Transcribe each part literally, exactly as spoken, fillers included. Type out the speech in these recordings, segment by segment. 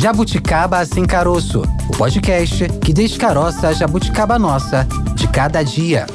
Jabuticaba Sem Caroço, o podcast que descaroça a jabuticaba nossa de cada dia.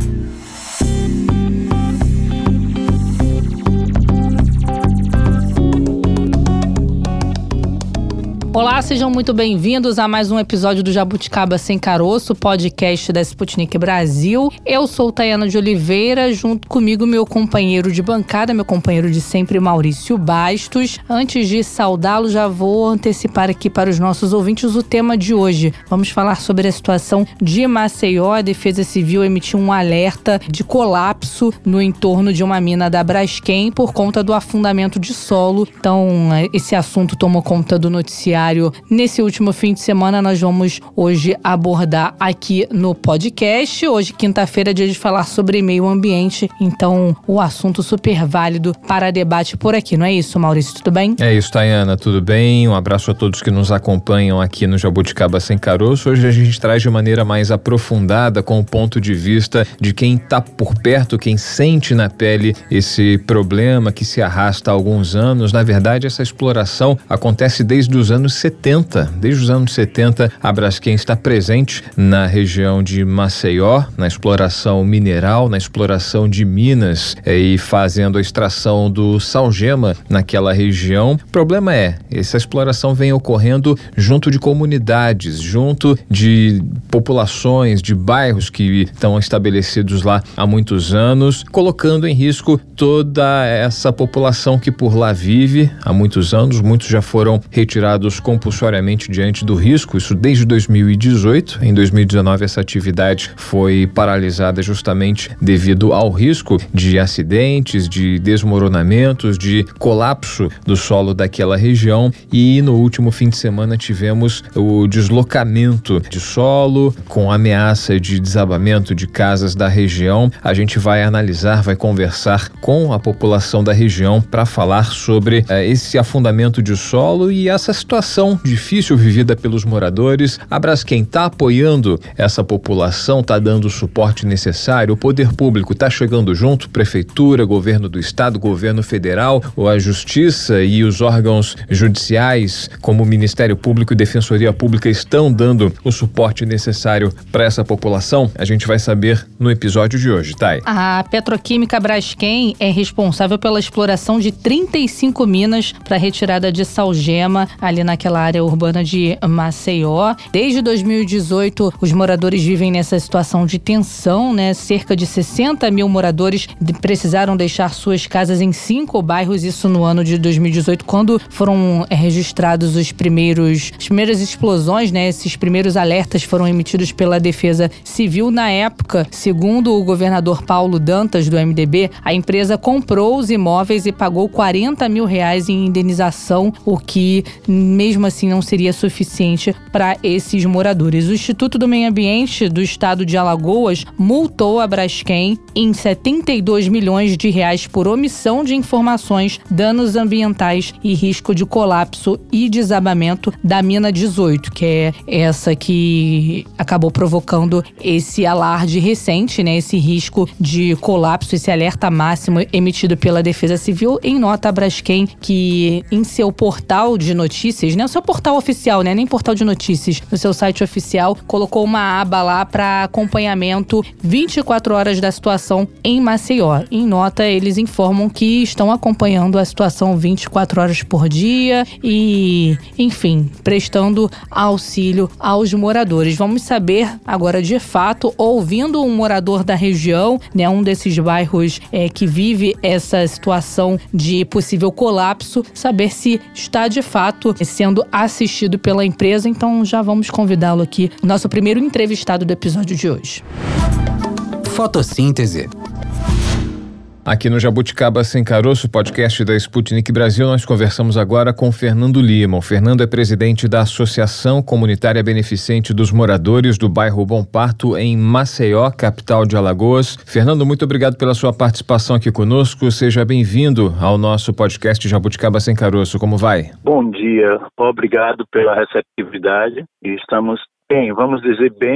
Olá, sejam muito bem-vindos a mais um episódio do Jabuticaba Sem Caroço, podcast da Sputnik Brasil. Eu sou Tayana de Oliveira, junto comigo meu companheiro de bancada, meu companheiro de sempre, Maurício Bastos. Antes de saudá-lo, já vou antecipar aqui para os nossos ouvintes o tema de hoje. Vamos falar sobre a situação de Maceió. A Defesa Civil emitiu um alerta de colapso no entorno de uma mina da Braskem por conta do afundamento de solo. Então, esse assunto tomou conta do noticiário nesse último fim de semana. Nós vamos hoje abordar aqui no podcast. Hoje, quinta-feira, é dia de falar sobre meio ambiente. Então, o assunto super válido para debate por aqui. Não é isso, Maurício? Tudo bem? É isso, Tayana. Tudo bem? Um abraço a todos que nos acompanham aqui no Jabuticaba Sem Caroço. Hoje a gente traz de maneira mais aprofundada, com o ponto de vista de quem está por perto, quem sente na pele esse problema que se arrasta há alguns anos. Na verdade, essa exploração acontece desde os anos setenta. Desde os anos setenta, a Braskem está presente na região de Maceió, na exploração mineral, na exploração de minas é, e fazendo a extração do salgema naquela região. O problema é, essa exploração vem ocorrendo junto de comunidades, junto de populações, de bairros que estão estabelecidos lá há muitos anos, colocando em risco toda essa população que por lá vive há muitos anos. Muitos já foram retirados compulsoriamente diante do risco, isso desde dois mil e dezoito. Em dois mil e dezenove essa atividade foi paralisada justamente devido ao risco de acidentes, de desmoronamentos, de colapso do solo daquela região, e no último fim de semana tivemos o deslocamento de solo com ameaça de desabamento de casas da região. A gente vai analisar, vai conversar com a população da região para falar sobre eh, esse afundamento de solo e essa situação difícil vivida pelos moradores. A Braskem está apoiando essa população, está dando o suporte necessário, o poder público está chegando junto, prefeitura, governo do estado, governo federal, a justiça e os órgãos judiciais, como o Ministério Público e Defensoria Pública, estão dando o suporte necessário para essa população. A gente vai saber no episódio de hoje, Thay. A Petroquímica Braskem é responsável pela exploração de trinta e cinco minas para retirada de salgema ali naquela área urbana de Maceió. Desde dois mil e dezoito, os moradores vivem nessa situação de tensão, né? Cerca de sessenta mil moradores precisaram deixar suas casas em cinco bairros, isso no ano de dois mil e dezoito, quando foram é, registrados os primeiros, as primeiras explosões, né? Esses primeiros alertas foram emitidos pela Defesa Civil. Na época, segundo o governador Paulo Dantas, do M D B, a empresa comprou os imóveis e pagou quarenta mil reais em indenização, o que mesmo assim não seria suficiente para esses moradores. O Instituto do Meio Ambiente do Estado de Alagoas multou a Braskem em setenta e dois milhões de reais por omissão de informações, danos ambientais e risco de colapso e desabamento da mina dezoito, que é essa que acabou provocando esse alarde recente, né? Esse risco de colapso, esse alerta máximo emitido pela Defesa Civil. Em nota, a Braskem, que em seu portal de notícias, né? O seu portal oficial, né? Nem portal de notícias, no seu site oficial, colocou uma aba lá para acompanhamento vinte e quatro horas da situação em Maceió. Em nota, eles informam que estão acompanhando a situação vinte e quatro horas por dia e, enfim, prestando auxílio aos moradores. Vamos saber agora, de fato, ouvindo um morador da região, né? Um desses bairros é, que vive essa situação de possível colapso, saber se está, de fato, sendo assistido pela empresa. Então já vamos convidá-lo aqui, nosso primeiro entrevistado do episódio de hoje. Fotossíntese. Aqui no Jabuticaba Sem Caroço, podcast da Sputnik Brasil, nós conversamos agora com Fernando Lima. O Fernando é presidente da Associação Comunitária Beneficente dos Moradores do bairro Bom Parto, em Maceió, capital de Alagoas. Fernando, muito obrigado pela sua participação aqui conosco. Seja bem-vindo ao nosso podcast Jabuticaba Sem Caroço. Como vai? Bom dia, obrigado pela receptividade. Estamos bem, vamos dizer bem,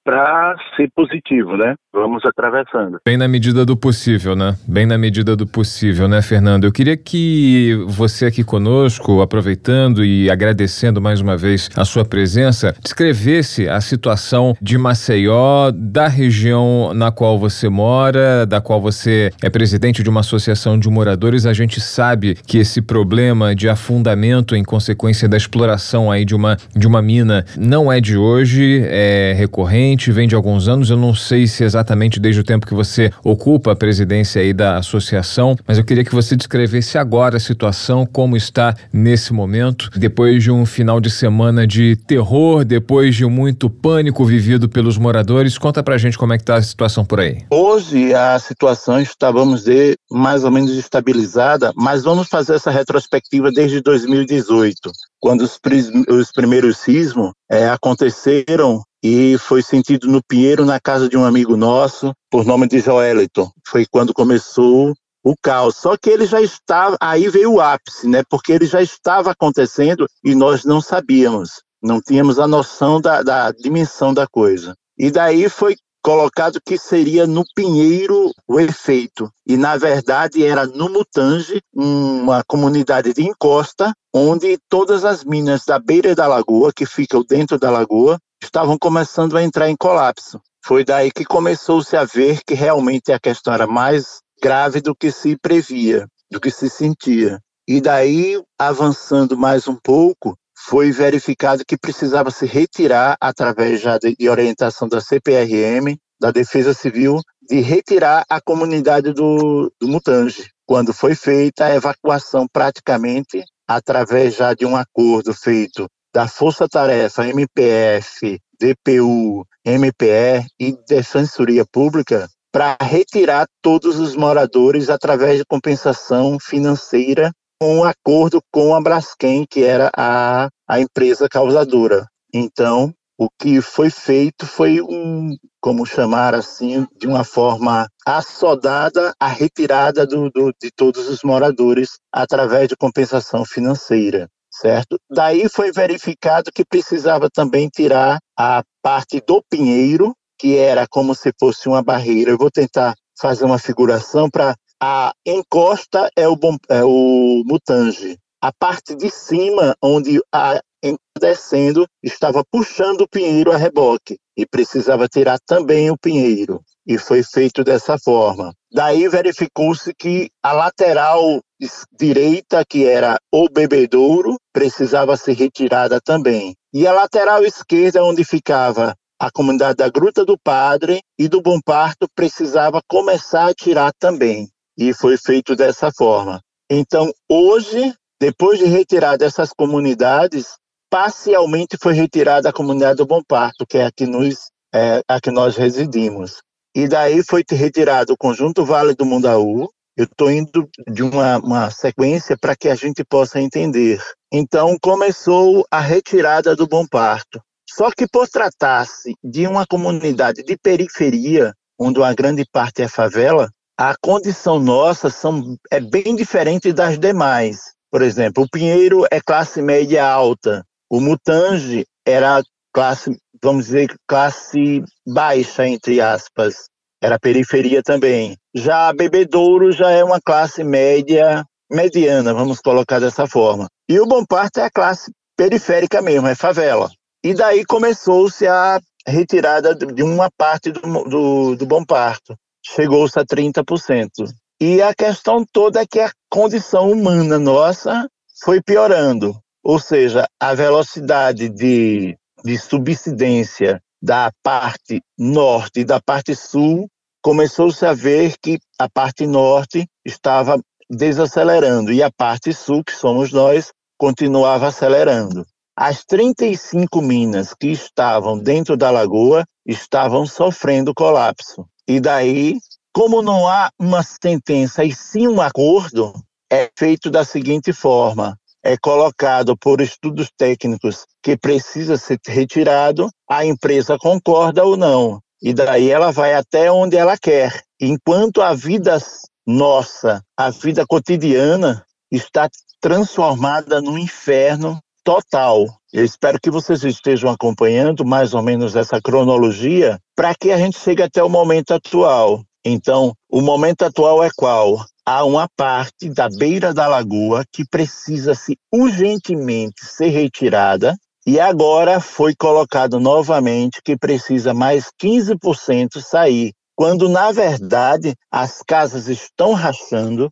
para ser positivo, né? Vamos atravessando. Bem na medida do possível, né? Bem na medida do possível, né, Fernando? Eu queria que você aqui conosco, aproveitando e agradecendo mais uma vez a sua presença, descrevesse a situação de Maceió, da região na qual você mora, da qual você é presidente de uma associação de moradores. A gente sabe que esse problema de afundamento em consequência da exploração aí de uma, de uma mina não é de hoje, é recorrente, vem de alguns anos. Eu não sei se exatamente desde o tempo que você ocupa a presidência aí da associação, mas eu queria que você descrevesse agora a situação, como está nesse momento, depois de um final de semana de terror, depois de muito pânico vivido pelos moradores. Conta pra gente como é que está a situação por aí. Hoje a situação está, vamos dizer, mais ou menos estabilizada, mas vamos fazer essa retrospectiva desde dois mil e dezoito, quando os, os primeiros sismos é, aconteceram e foi sentido no Pinheiro, na casa de um amigo nosso, por nome de Joeliton. Foi quando começou o caos. Só que ele já estava, aí veio o ápice, né? Porque ele já estava acontecendo e nós não sabíamos, não tínhamos a noção da, da dimensão da coisa. E daí foi colocado que seria no Pinheiro o efeito. E, na verdade, era no Mutange, uma comunidade de encosta, onde todas as minas da beira da lagoa, que ficam dentro da lagoa, estavam começando a entrar em colapso. Foi daí que começou-se a ver que realmente a questão era mais grave do que se previa, do que se sentia. E daí, avançando mais um pouco, foi verificado que precisava se retirar, através já de, de orientação da C P R M, da Defesa Civil, de retirar a comunidade do, do Mutange. Quando foi feita a evacuação praticamente, através já de um acordo feito da Força Tarefa, M P F, D P U, M P E e Defensoria Pública, para retirar todos os moradores através de compensação financeira, com um acordo com a Braskem, que era a, a empresa causadora. Então, o que foi feito foi um, como chamar assim, de uma forma assodada, a retirada do, do, de todos os moradores através de compensação financeira, certo? Daí foi verificado que precisava também tirar a parte do Pinheiro, que era como se fosse uma barreira. Eu vou tentar fazer uma figuração para... A encosta é o, bom, é o Mutange. A parte de cima, onde a descendo, estava puxando o Pinheiro a reboque e precisava tirar também o Pinheiro. E foi feito dessa forma. Daí verificou-se que a lateral direita, que era o Bebedouro, precisava ser retirada também. E a lateral esquerda, onde ficava a comunidade da Gruta do Padre e do Bom Parto, precisava começar a tirar também. E foi feito dessa forma. Então, hoje, depois de retirar dessas comunidades, parcialmente foi retirada a comunidade do Bom Parto, que é a que, nos, é, a que nós residimos. E daí foi retirado o Conjunto Vale do Mundaú. Eu estou indo de uma, uma sequência para que a gente possa entender. Então, começou a retirada do Bom Parto. Só que por tratar-se de uma comunidade de periferia, onde uma grande parte é favela, a condição nossa são, é bem diferente das demais. Por exemplo, o Pinheiro é classe média alta, o Mutange era classe, vamos dizer, classe baixa, entre aspas, era periferia também. Já a Bebedouro já é uma classe média, mediana, vamos colocar dessa forma. E o Bom Parto é a classe periférica mesmo, é favela. E daí começou-se a retirada de uma parte do, do, do Bom Parto. Chegou-se a trinta por cento. E a questão toda é que a condição humana nossa foi piorando. Ou seja, a velocidade de, de subsidência da parte norte e da parte sul, começou-se a ver que a parte norte estava desacelerando e a parte sul, que somos nós, continuava acelerando. As trinta e cinco minas que estavam dentro da lagoa estavam sofrendo colapso. E daí, como não há uma sentença e sim um acordo, é feito da seguinte forma. É colocado por estudos técnicos que precisa ser retirado, a empresa concorda ou não. E daí ela vai até onde ela quer. Enquanto a vida nossa, a vida cotidiana, está transformada num inferno total. Eu espero que vocês estejam acompanhando mais ou menos essa cronologia para que a gente chegue até o momento atual. Então, o momento atual é qual? Há uma parte da beira da lagoa que precisa se urgentemente ser retirada e agora foi colocado novamente que precisa mais quinze por cento sair, quando na verdade as casas estão rachando,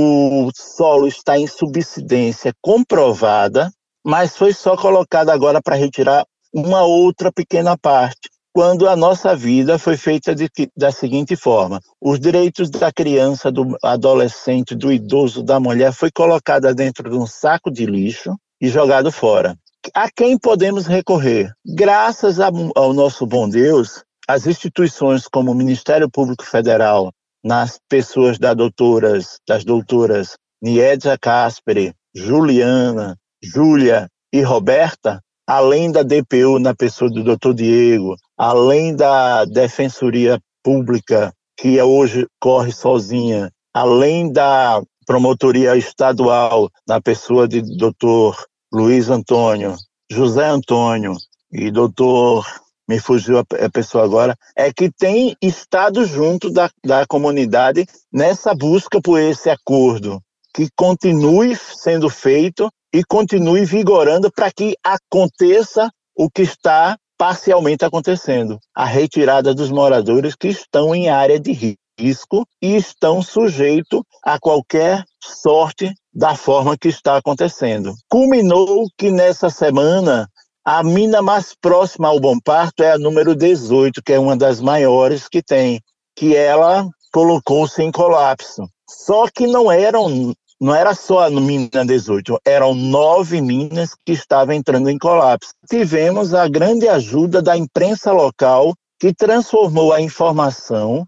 o solo está em subsidência comprovada, mas foi só colocado agora para retirar uma outra pequena parte, quando a nossa vida foi feita de, da seguinte forma: os direitos da criança, do adolescente, do idoso, da mulher foi colocada dentro de um saco de lixo e jogado fora. A quem podemos recorrer? Graças a, ao nosso bom Deus, as instituições como o Ministério Público Federal, nas pessoas das doutoras, das doutoras Niedja Casperi, Juliana, Júlia e Roberta, além da D P U na pessoa do doutor Diego, além da Defensoria Pública, que hoje corre sozinha, além da Promotoria Estadual na pessoa de doutor Luiz Antônio, José Antônio e doutor, me fugiu a pessoa agora, é que tem estado junto da, da comunidade nessa busca por esse acordo, que continue sendo feito e continue vigorando para que aconteça o que está parcialmente acontecendo, a retirada dos moradores que estão em área de risco e estão sujeitos a qualquer sorte da forma que está acontecendo. Culminou que nessa semana a mina mais próxima ao Bom Parto é a número dezoito, que é uma das maiores que tem, que ela colocou-se em colapso. Só que não eram Não era só a mina dezoito, eram nove minas que estavam entrando em colapso. Tivemos a grande ajuda da imprensa local, que transformou a informação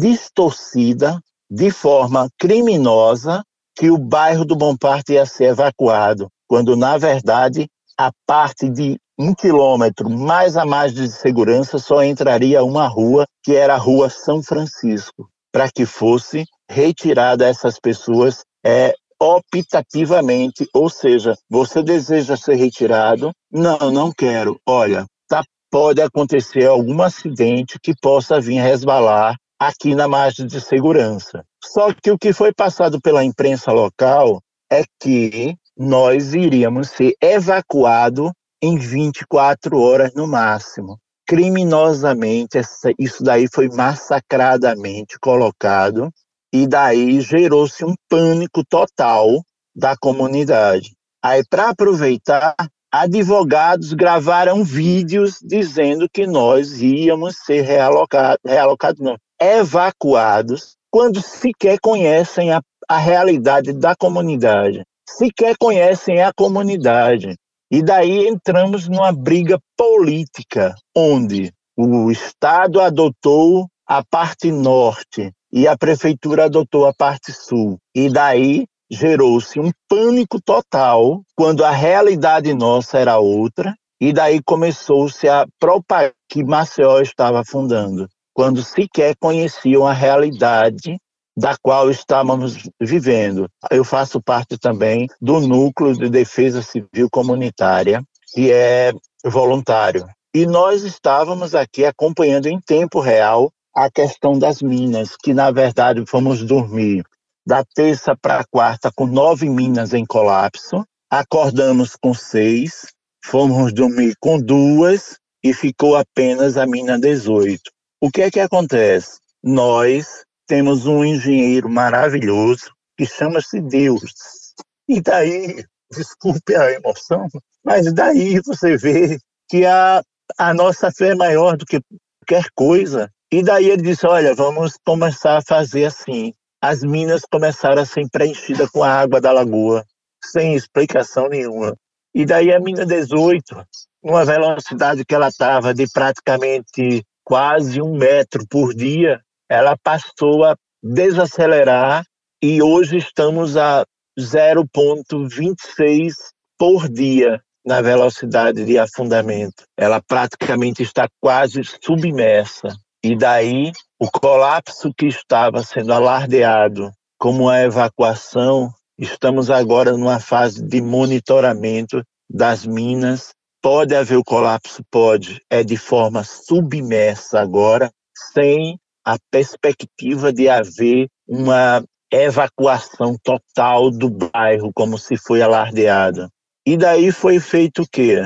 distorcida de forma criminosa que o bairro do Bom Parto ia ser evacuado, quando, na verdade, a parte de um quilômetro mais a mais de segurança só entraria uma rua, que era a Rua São Francisco, para que fosse retirada essas pessoas é, optativamente, ou seja, você deseja ser retirado? Não, não quero. Olha, tá, pode acontecer algum acidente que possa vir resvalar aqui na margem de segurança. Só que o que foi passado pela imprensa local é que nós iríamos ser evacuados em vinte e quatro horas no máximo. Criminosamente, essa, isso daí foi massacradamente colocado. E daí gerou-se um pânico total da comunidade. Aí, para aproveitar, advogados gravaram vídeos dizendo que nós íamos ser realocados, realocados não, evacuados, quando sequer conhecem a, a realidade da comunidade, sequer conhecem a comunidade. E daí entramos numa briga política, onde o Estado adotou a parte norte, e a prefeitura adotou a parte sul. E daí gerou-se um pânico total, quando a realidade nossa era outra, e daí começou-se a propagar que Maceió estava afundando, quando sequer conheciam a realidade da qual estávamos vivendo. Eu faço parte também do Núcleo de Defesa Civil Comunitária, que é voluntário. E nós estávamos aqui acompanhando em tempo real a questão das minas, que na verdade fomos dormir da terça para a quarta com nove minas em colapso, acordamos com seis, fomos dormir com duas e ficou apenas a mina dezoito. O que é que acontece? Nós temos um engenheiro maravilhoso que chama-se Deus. E daí, desculpe a emoção, mas daí você vê que a, a nossa fé é maior do que qualquer coisa. E daí ele disse, olha, vamos começar a fazer assim. As minas começaram a ser preenchidas com a água da lagoa, sem explicação nenhuma. E daí a mina dezoito, numa velocidade que ela estava de praticamente quase um metro por dia, ela passou a desacelerar e hoje estamos a zero vírgula vinte e seis por dia na velocidade de afundamento. Ela praticamente está quase submersa. E daí, o colapso que estava sendo alardeado como a evacuação, estamos agora numa fase de monitoramento das minas. Pode haver o colapso? Pode. É de forma submersa agora, sem a perspectiva de haver uma evacuação total do bairro, como se foi alardeado. E daí foi feito o quê?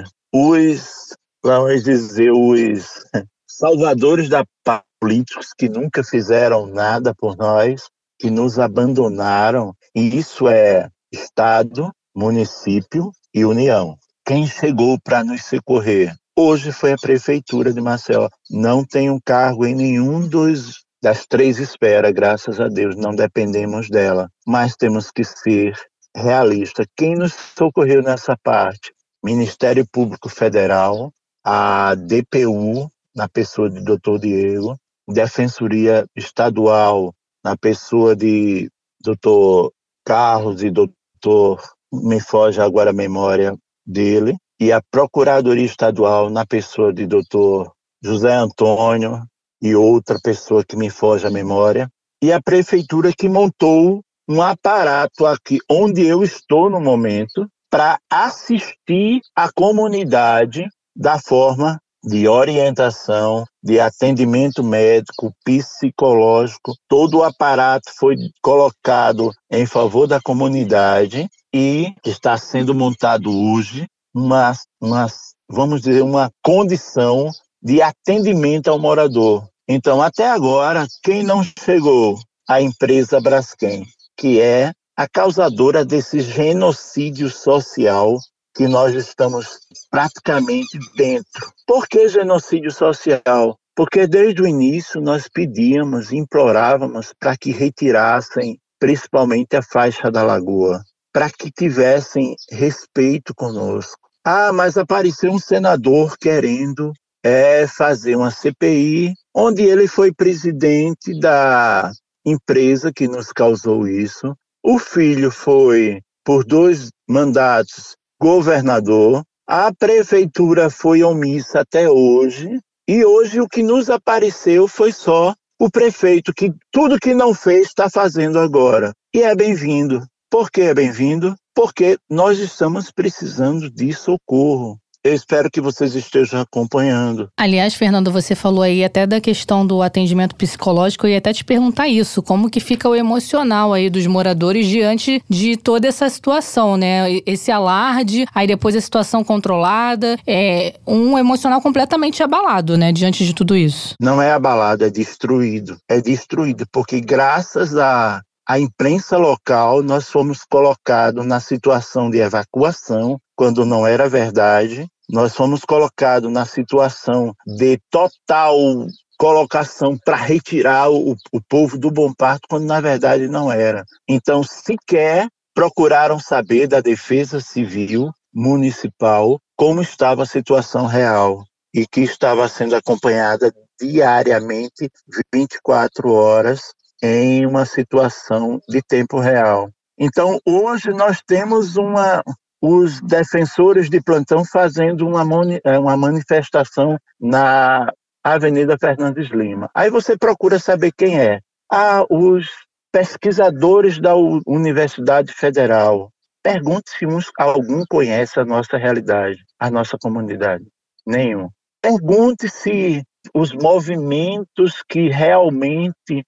Os, vamos dizer, os salvadores da paz, políticos que nunca fizeram nada por nós, que nos abandonaram, e isso é Estado, município e União. Quem chegou para nos socorrer? Hoje foi a Prefeitura de Maceió. Não tenho cargo em nenhum dos, das três esferas, graças a Deus, não dependemos dela. Mas temos que ser realistas. Quem nos socorreu nessa parte? Ministério Público Federal, a D P U, na pessoa de doutor Diego, Defensoria Estadual, na pessoa de doutor Carlos e doutor, me foge agora a memória dele, e a Procuradoria Estadual, na pessoa de doutor José Antônio e outra pessoa que me foge a memória, e a Prefeitura que montou um aparato aqui, onde eu estou no momento, para assistir a comunidade da forma de orientação, de atendimento médico, psicológico. Todo o aparato foi colocado em favor da comunidade e está sendo montado hoje uma, uma, vamos dizer, uma condição de atendimento ao morador. Então, até agora, quem não chegou? A empresa Braskem, que é a causadora desse genocídio social que nós estamos praticamente dentro. Por que genocídio social? Porque desde o início nós pedíamos, implorávamos para que retirassem principalmente a faixa da lagoa, para que tivessem respeito conosco. Ah, mas apareceu um senador querendo é, fazer uma C P I, onde ele foi presidente da empresa que nos causou isso. O filho foi, por dois mandatos, governador. A prefeitura foi omissa até hoje. E hoje o que nos apareceu foi só o prefeito, que tudo que não fez está fazendo agora. E é bem-vindo. Por que é bem-vindo? Porque nós estamos precisando de socorro. Eu espero que vocês estejam acompanhando. Aliás, Fernando, você falou aí até da questão do atendimento psicológico. Eu ia até te perguntar isso. Como que fica o emocional aí dos moradores diante de toda essa situação, né? Esse alarde, aí depois a situação controlada. É um emocional completamente abalado, né? Diante de tudo isso. Não é abalado, é destruído. É destruído, porque graças a... a imprensa local, nós fomos colocados na situação de evacuação, quando não era verdade. Nós fomos colocados na situação de total colocação para retirar o, o povo do Bom Parto, quando na verdade não era. Então, sequer procuraram saber da Defesa Civil Municipal como estava a situação real e que estava sendo acompanhada diariamente, vinte e quatro horas, em uma situação de tempo real. Então, hoje nós temos uma, os defensores de plantão fazendo uma, uma manifestação na Avenida Fernandes Lima. Aí você procura saber quem é. Ah, os pesquisadores da Universidade Federal. Pergunte se uns, algum conhece a nossa realidade, a nossa comunidade. Nenhum. Pergunte se os movimentos que realmente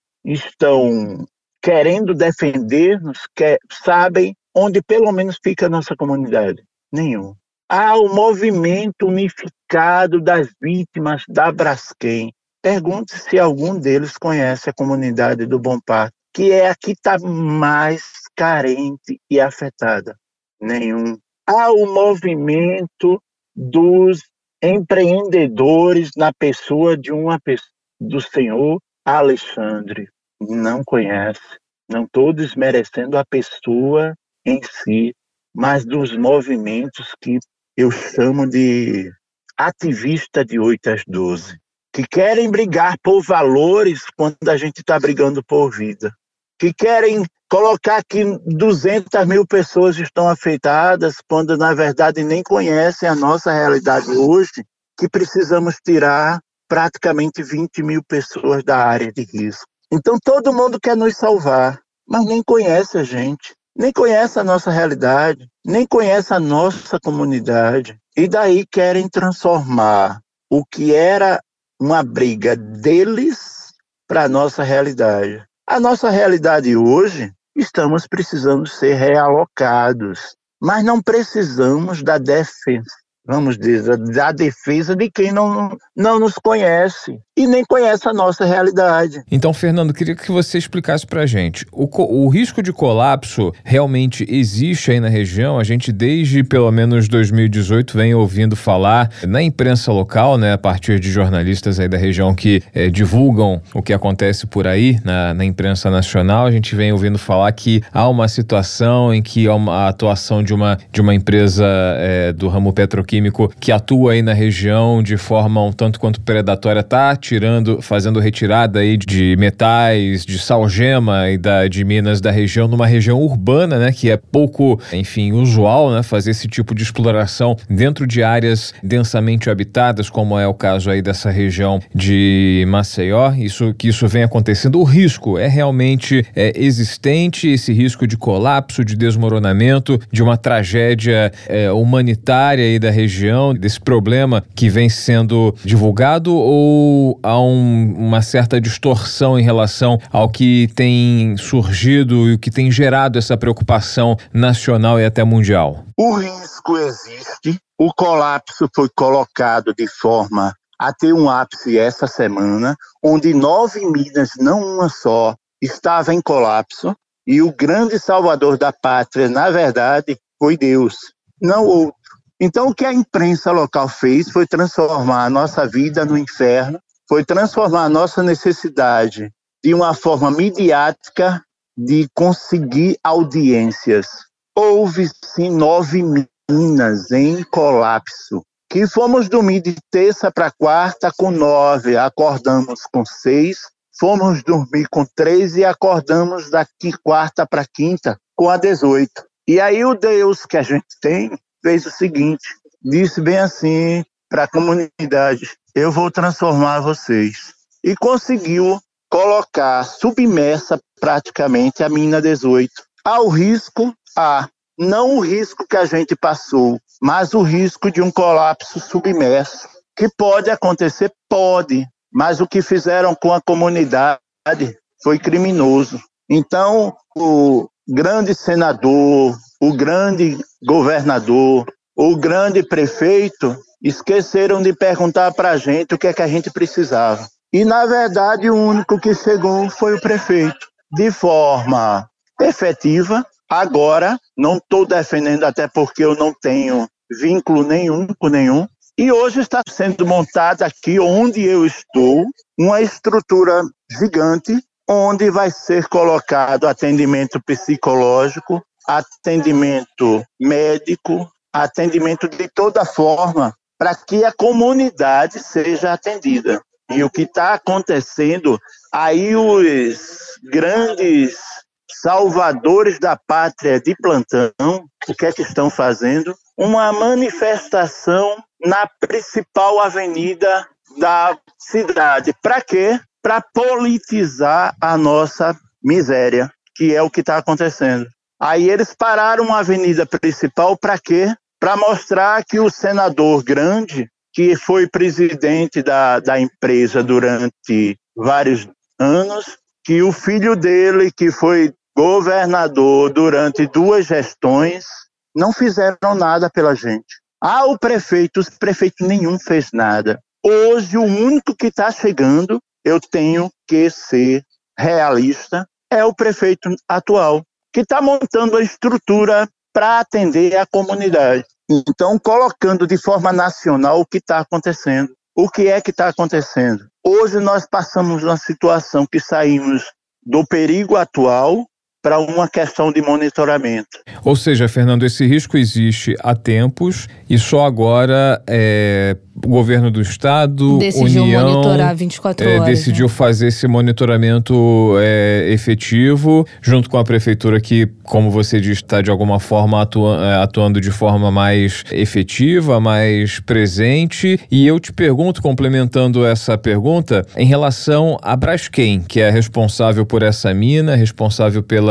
estão querendo defender-nos, que sabem onde pelo menos fica a nossa comunidade. Nenhum. Há o movimento unificado das vítimas da Braskem. Pergunte se algum deles conhece a comunidade do Bom Parto, que é a que está mais carente e afetada. Nenhum. Há o movimento dos empreendedores na pessoa de uma pessoa, do senhor Alexandre. Não conhece. Não estou desmerecendo a pessoa em si, mas dos movimentos que eu chamo de ativista de oito às doze, que querem brigar por valores quando a gente está brigando por vida, que querem colocar que duzentas mil pessoas estão afetadas quando na verdade nem conhecem a nossa realidade hoje, que precisamos tirar praticamente vinte mil pessoas da área de risco. Então todo mundo quer nos salvar, mas nem conhece a gente, nem conhece a nossa realidade, nem conhece a nossa comunidade. E daí querem transformar o que era uma briga deles para a nossa realidade. A nossa realidade hoje, estamos precisando ser realocados, mas não precisamos da defesa. Vamos dizer, da defesa de quem não, não nos conhece e nem conhece a nossa realidade. Então, Fernando, queria que você explicasse pra gente. O, o risco de colapso realmente existe aí na região? A gente, desde pelo menos dois mil e dezoito, vem ouvindo falar na imprensa local, né, a partir de jornalistas aí da região que é, divulgam o que acontece por aí na, na imprensa nacional. A gente vem ouvindo falar que há uma situação em que há uma atuação de uma, de uma empresa é, do ramo petroquímico que atua aí na região de forma um tanto quanto predatória, tá tirando, fazendo retirada aí de metais, de salgema e da, de minas da região, numa região urbana, né, que é pouco, enfim, usual, né, fazer esse tipo de exploração dentro de áreas densamente habitadas, como é o caso aí dessa região de Maceió. Isso, que isso vem acontecendo. O risco é realmente é, existente, esse risco de colapso, de desmoronamento, de uma tragédia é, humanitária aí da região, desse problema que vem sendo divulgado, ou há um, uma certa distorção em relação ao que tem surgido e o que tem gerado essa preocupação nacional e até mundial? O risco existe, o colapso foi colocado de forma a ter um ápice essa semana, onde nove minas, não uma só, estava em colapso, e o grande salvador da pátria, na verdade, foi Deus, não outro. Então, o que a imprensa local fez foi transformar a nossa vida no inferno, foi transformar a nossa necessidade de uma forma midiática de conseguir audiências. Houve, sim, nove minas em colapso, que fomos dormir de terça para quarta com nove, acordamos com seis, fomos dormir com três e acordamos daqui quarta para quinta com a dezoito. E aí o Deus que a gente tem fez o seguinte, disse bem assim para a comunidade, eu vou transformar vocês. E conseguiu colocar submersa praticamente a mina dezoito. Há o risco, há, não o risco que a gente passou, mas o risco de um colapso submerso. Que pode acontecer? Pode, mas o que fizeram com a comunidade foi criminoso. Então, o grande senador, o grande governador, o grande prefeito esqueceram de perguntar para a gente o que é que a gente precisava. E, na verdade, o único que chegou foi o prefeito. De forma efetiva, agora, não estou defendendo até porque eu não tenho vínculo nenhum com nenhum, e hoje está sendo montada aqui onde eu estou, uma estrutura gigante, onde vai ser colocado atendimento psicológico, atendimento médico, atendimento de toda forma, para que a comunidade seja atendida. E o que está acontecendo, aí os grandes salvadores da pátria de plantão, o que é que estão fazendo? Uma manifestação na principal avenida da cidade. Para quê? Para politizar a nossa miséria, que é o que está acontecendo. Aí eles pararam a avenida principal para quê? Para mostrar que o senador grande, que foi presidente da, da empresa durante vários anos, que o filho dele, que foi governador durante duas gestões, não fizeram nada pela gente. Ah, o prefeito, o prefeito nenhum fez nada. Hoje, o único que está chegando, eu tenho que ser realista, é o prefeito atual, que está montando a estrutura para atender a comunidade. Então, colocando de forma nacional o que está acontecendo. O que é que está acontecendo? Hoje nós passamos uma situação que saímos do perigo atual para uma questão de monitoramento. Ou seja, Fernando, esse risco existe há tempos e só agora é, o governo do estado, decidiu União, monitorar vinte e quatro horas, é, decidiu né? fazer esse monitoramento é, efetivo, junto com a prefeitura que, como você disse, está de alguma forma atua, atuando de forma mais efetiva, mais presente. E eu te pergunto, complementando essa pergunta, em relação a Braskem, que é responsável por essa mina, responsável pela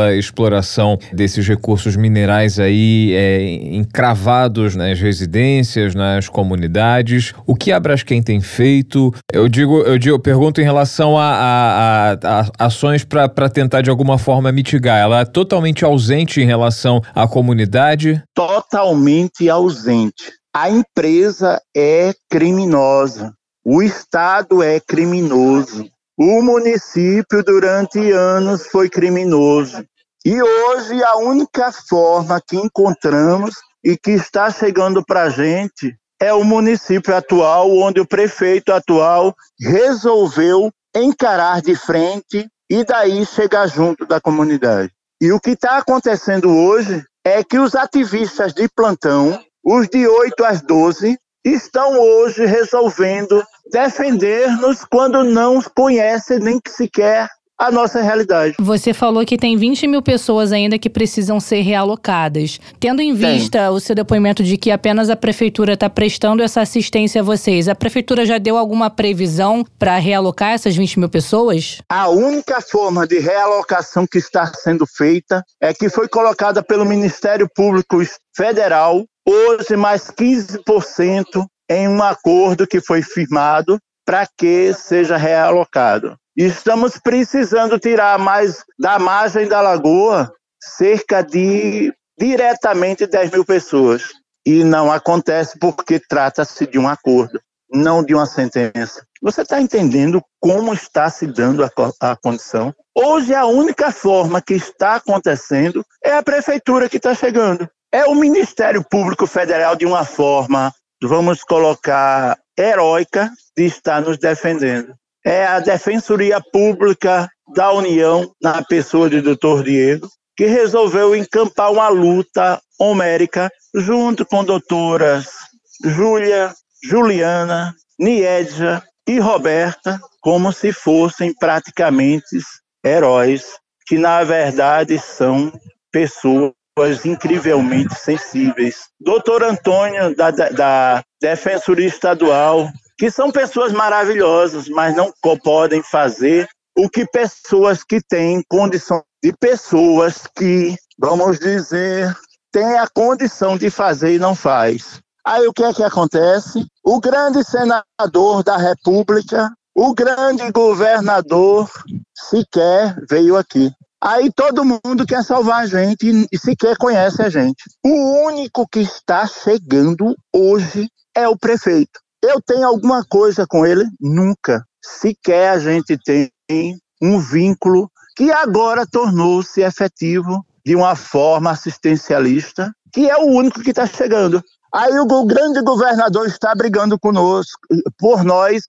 essa exploração desses recursos minerais aí é, encravados nas residências, nas comunidades. O que a Braskem tem feito? Eu digo, eu digo, eu pergunto em relação a, a, a, a ações para tentar de alguma forma mitigar. Ela é totalmente ausente em relação à comunidade? Totalmente ausente. A empresa é criminosa. O Estado é criminoso. O município, durante anos, foi criminoso. E hoje, a única forma que encontramos e que está chegando para a gente é o município atual, onde o prefeito atual resolveu encarar de frente e daí chegar junto da comunidade. E o que está acontecendo hoje é que os ativistas de plantão, os de oito às doze, estão hoje resolvendo defender-nos quando não conhecem nem sequer a nossa realidade. Você falou que tem vinte mil pessoas ainda que precisam ser realocadas. Tendo em vista tem. o seu depoimento de que apenas a prefeitura está prestando essa assistência a vocês, a prefeitura já deu alguma previsão para realocar essas vinte mil pessoas? A única forma de realocação que está sendo feita é que foi colocada pelo Ministério Público Federal hoje mais quinze por cento em um acordo que foi firmado para que seja realocado. Estamos precisando tirar mais da margem da lagoa cerca de diretamente dez mil pessoas. E não acontece porque trata-se de um acordo, não de uma sentença. Você está entendendo como está se dando a, a condição? Hoje a única forma que está acontecendo é a prefeitura que está chegando. É o Ministério Público Federal de uma forma, vamos colocar, heróica de estar nos defendendo. É a Defensoria Pública da União, na pessoa do doutor Diego, que resolveu encampar uma luta homérica junto com doutoras Júlia, Juliana, Niedja e Roberta, como se fossem praticamente heróis, que na verdade são pessoas incrivelmente sensíveis. Doutor Antônio, da, da Defensoria Estadual, que são pessoas maravilhosas, mas não podem fazer o que pessoas que têm condição, de pessoas que, vamos dizer, têm a condição de fazer e não faz. Aí o que é que acontece? O grande senador da República, o grande governador, sequer veio aqui. Aí todo mundo quer salvar a gente e sequer conhece a gente. O único que está chegando hoje é o prefeito. Eu tenho alguma coisa com ele? Nunca. Sequer a gente tem um vínculo que agora tornou-se efetivo de uma forma assistencialista, que é o único que está chegando. Aí o grande governador está brigando conosco, por nós,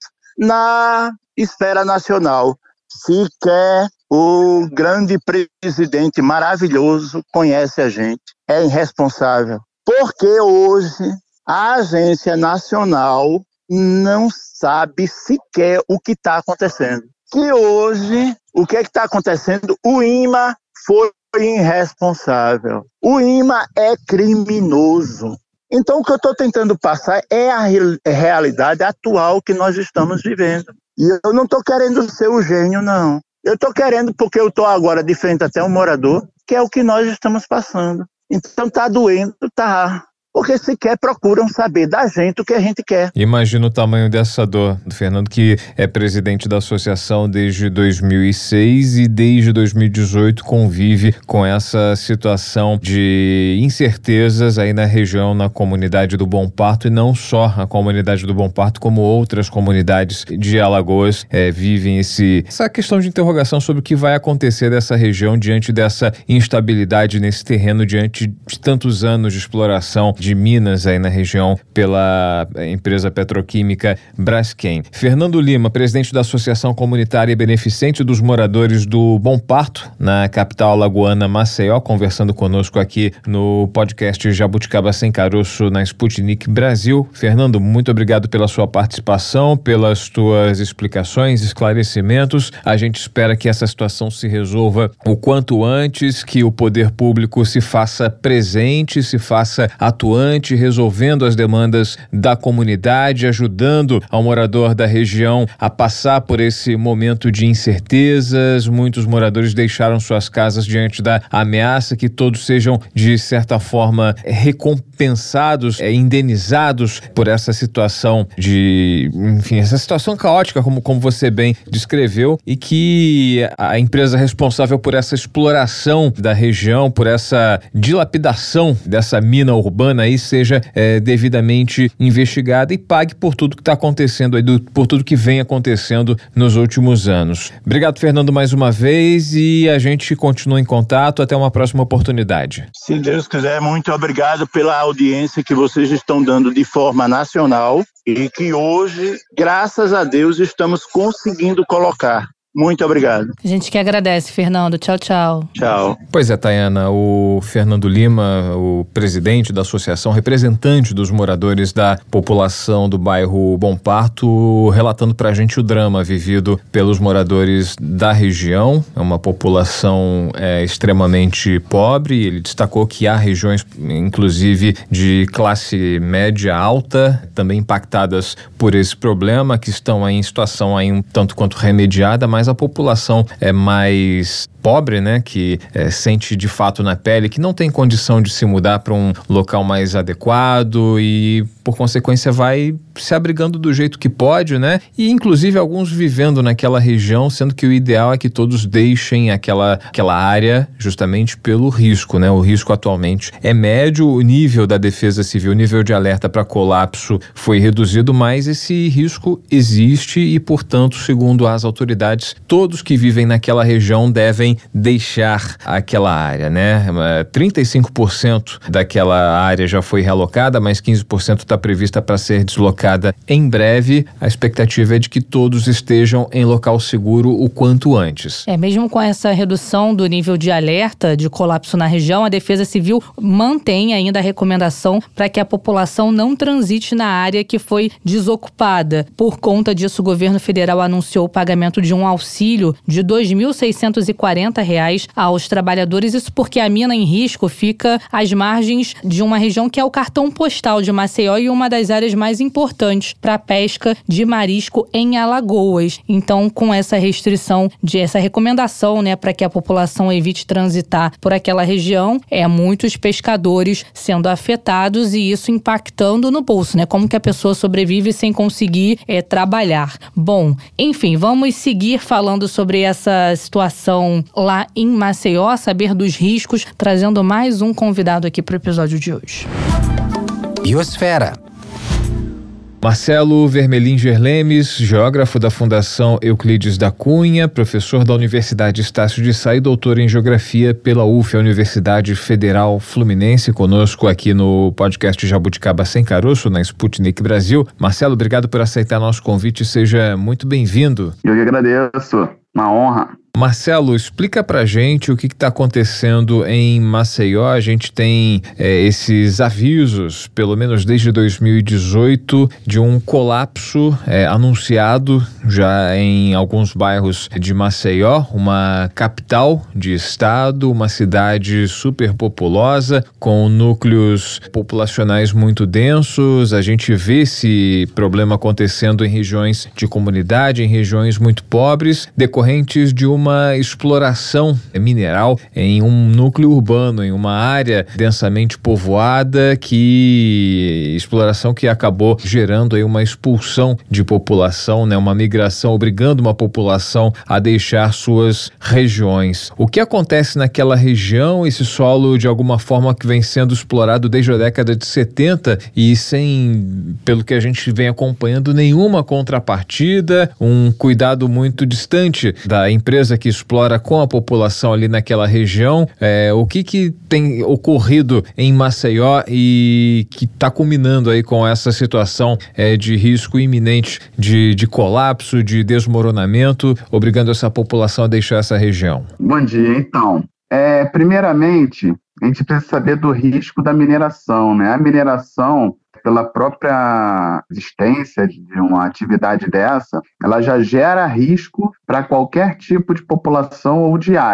na esfera nacional. Sequer o grande presidente maravilhoso conhece a gente. É irresponsável. Porque hoje a Agência Nacional não sabe sequer o que está acontecendo. Que hoje, o que é está acontecendo? O I M A foi irresponsável. O I M A é criminoso. Então, o que eu estou tentando passar é a realidade atual que nós estamos vivendo. E eu não estou querendo ser o gênio, não. Eu estou querendo porque eu estou agora de frente até um morador, que é o que nós estamos passando. Então, está doendo, tá. Porque sequer procuram saber da gente o que a gente quer. Imagina o tamanho dessa dor do Fernando, que é presidente da associação desde dois mil e seis e desde dois mil e dezoito convive com essa situação de incertezas aí na região, na comunidade do Bom Parto, e não só a comunidade do Bom Parto, como outras comunidades de Alagoas é, vivem esse, essa questão de interrogação sobre o que vai acontecer dessa região diante dessa instabilidade nesse terreno, diante de tantos anos de exploração de Minas aí na região pela empresa petroquímica Braskem. Fernando Lima, presidente da Associação Comunitária e Beneficente dos Moradores do Bom Parto, na capital alagoana Maceió, conversando conosco aqui no podcast Jabuticaba Sem Caroço na Sputnik Brasil. Fernando, muito obrigado pela sua participação, pelas tuas explicações, esclarecimentos. A gente espera que essa situação se resolva o quanto antes, que o poder público se faça presente, se faça atuante atuante, resolvendo as demandas da comunidade, ajudando ao morador da região a passar por esse momento de incertezas. Muitos moradores deixaram suas casas diante da ameaça que todos sejam, de certa forma, recompensados, é, indenizados por essa situação de, enfim, essa situação caótica, como, como você bem descreveu, e que a empresa responsável por essa exploração da região, por essa dilapidação dessa mina urbana aí, seja é, devidamente investigada e pague por tudo que está acontecendo aí, do, por tudo que vem acontecendo nos últimos anos. Obrigado, Fernando, mais uma vez, e a gente continua em contato. Até uma próxima oportunidade. Se Deus quiser, muito obrigado pela audiência que vocês estão dando de forma nacional e que hoje, graças a Deus, estamos conseguindo colocar. Muito obrigado. A gente que agradece, Fernando. Tchau, tchau. Tchau. Pois é, Tayana, o Fernando Lima, o presidente da associação, representante dos moradores da população do bairro Bom Parto, relatando pra gente o drama vivido pelos moradores da região. É uma população é, extremamente pobre. Ele destacou que há regiões, inclusive, de classe média alta, também impactadas por esse problema, que estão aí em situação aí um tanto quanto remediada, mas a população é mais pobre, né, que é, sente de fato na pele que não tem condição de se mudar para um local mais adequado e, por consequência, vai se abrigando do jeito que pode, né, e inclusive alguns vivendo naquela região, sendo que o ideal é que todos deixem aquela, aquela área justamente pelo risco, né, o risco atualmente é médio, o nível da Defesa Civil, o nível de alerta para colapso foi reduzido, mas esse risco existe e, portanto, segundo as autoridades, todos que vivem naquela região devem deixar aquela área, né? trinta e cinco por cento daquela área já foi realocada, mas quinze por cento está prevista para ser deslocada em breve. A expectativa é de que todos estejam em local seguro o quanto antes. É, mesmo com essa redução do nível de alerta de colapso na região, a Defesa Civil mantém ainda a recomendação para que a população não transite na área que foi desocupada. Por conta disso, o governo federal anunciou o pagamento de um auxílio de dois mil seiscentos e quarenta reais aos trabalhadores, isso porque a mina em risco fica às margens de uma região que é o cartão postal de Maceió e uma das áreas mais importantes para a pesca de marisco em Alagoas. Então, com essa restrição, de essa recomendação, né, para que a população evite transitar por aquela região, é muitos pescadores sendo afetados e isso impactando no bolso, né? Como que a pessoa sobrevive sem conseguir é, trabalhar. Bom, enfim, vamos seguir falando sobre essa situação lá em Maceió, saber dos riscos, trazendo mais um convidado aqui para o episódio de hoje. Biosfera. Marcelo Vermelinger Lemes, geógrafo da Fundação Euclides da Cunha, professor da Universidade Estácio de Sá e doutor em Geografia pela U F, a Universidade Federal Fluminense, conosco aqui no podcast Jabuticaba Sem Caroço, na Sputnik Brasil. Marcelo, obrigado por aceitar nosso convite, seja muito bem-vindo. Eu que agradeço, uma honra. Marcelo, explica pra gente o que está acontecendo em Maceió. A gente tem é, esses avisos, pelo menos desde dois mil e dezoito, de um colapso é, anunciado já em alguns bairros de Maceió, uma capital de estado, uma cidade super populosa, com núcleos populacionais muito densos. A gente vê esse problema acontecendo em regiões de comunidade, em regiões muito pobres, decorrentes de uma uma exploração mineral em um núcleo urbano, em uma área densamente povoada, que exploração que acabou gerando aí uma expulsão de população, né, uma migração, obrigando uma população a deixar suas regiões. O que acontece naquela região, esse solo de alguma forma que vem sendo explorado desde a década de setenta e sem, pelo que a gente vem acompanhando, nenhuma contrapartida, um cuidado muito distante da empresa que explora com a população ali naquela região. É, o que que tem ocorrido em Maceió e que está culminando aí com essa situação é, de risco iminente de, de colapso, de desmoronamento, obrigando essa população a deixar essa região? Bom dia, então. É, primeiramente, a gente precisa saber do risco da mineração, né? A mineração, pela própria existência de uma atividade dessa, ela já gera risco para qualquer tipo de população ou de área.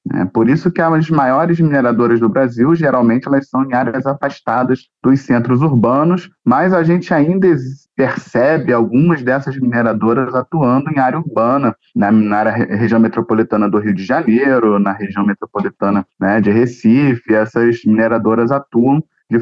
É por isso que as maiores mineradoras do Brasil, geralmente, elas são em áreas afastadas dos centros urbanos, mas a gente ainda percebe algumas dessas mineradoras atuando em área urbana, na, na área, região metropolitana do Rio de Janeiro, na região metropolitana, né, de Recife. Essas mineradoras atuam de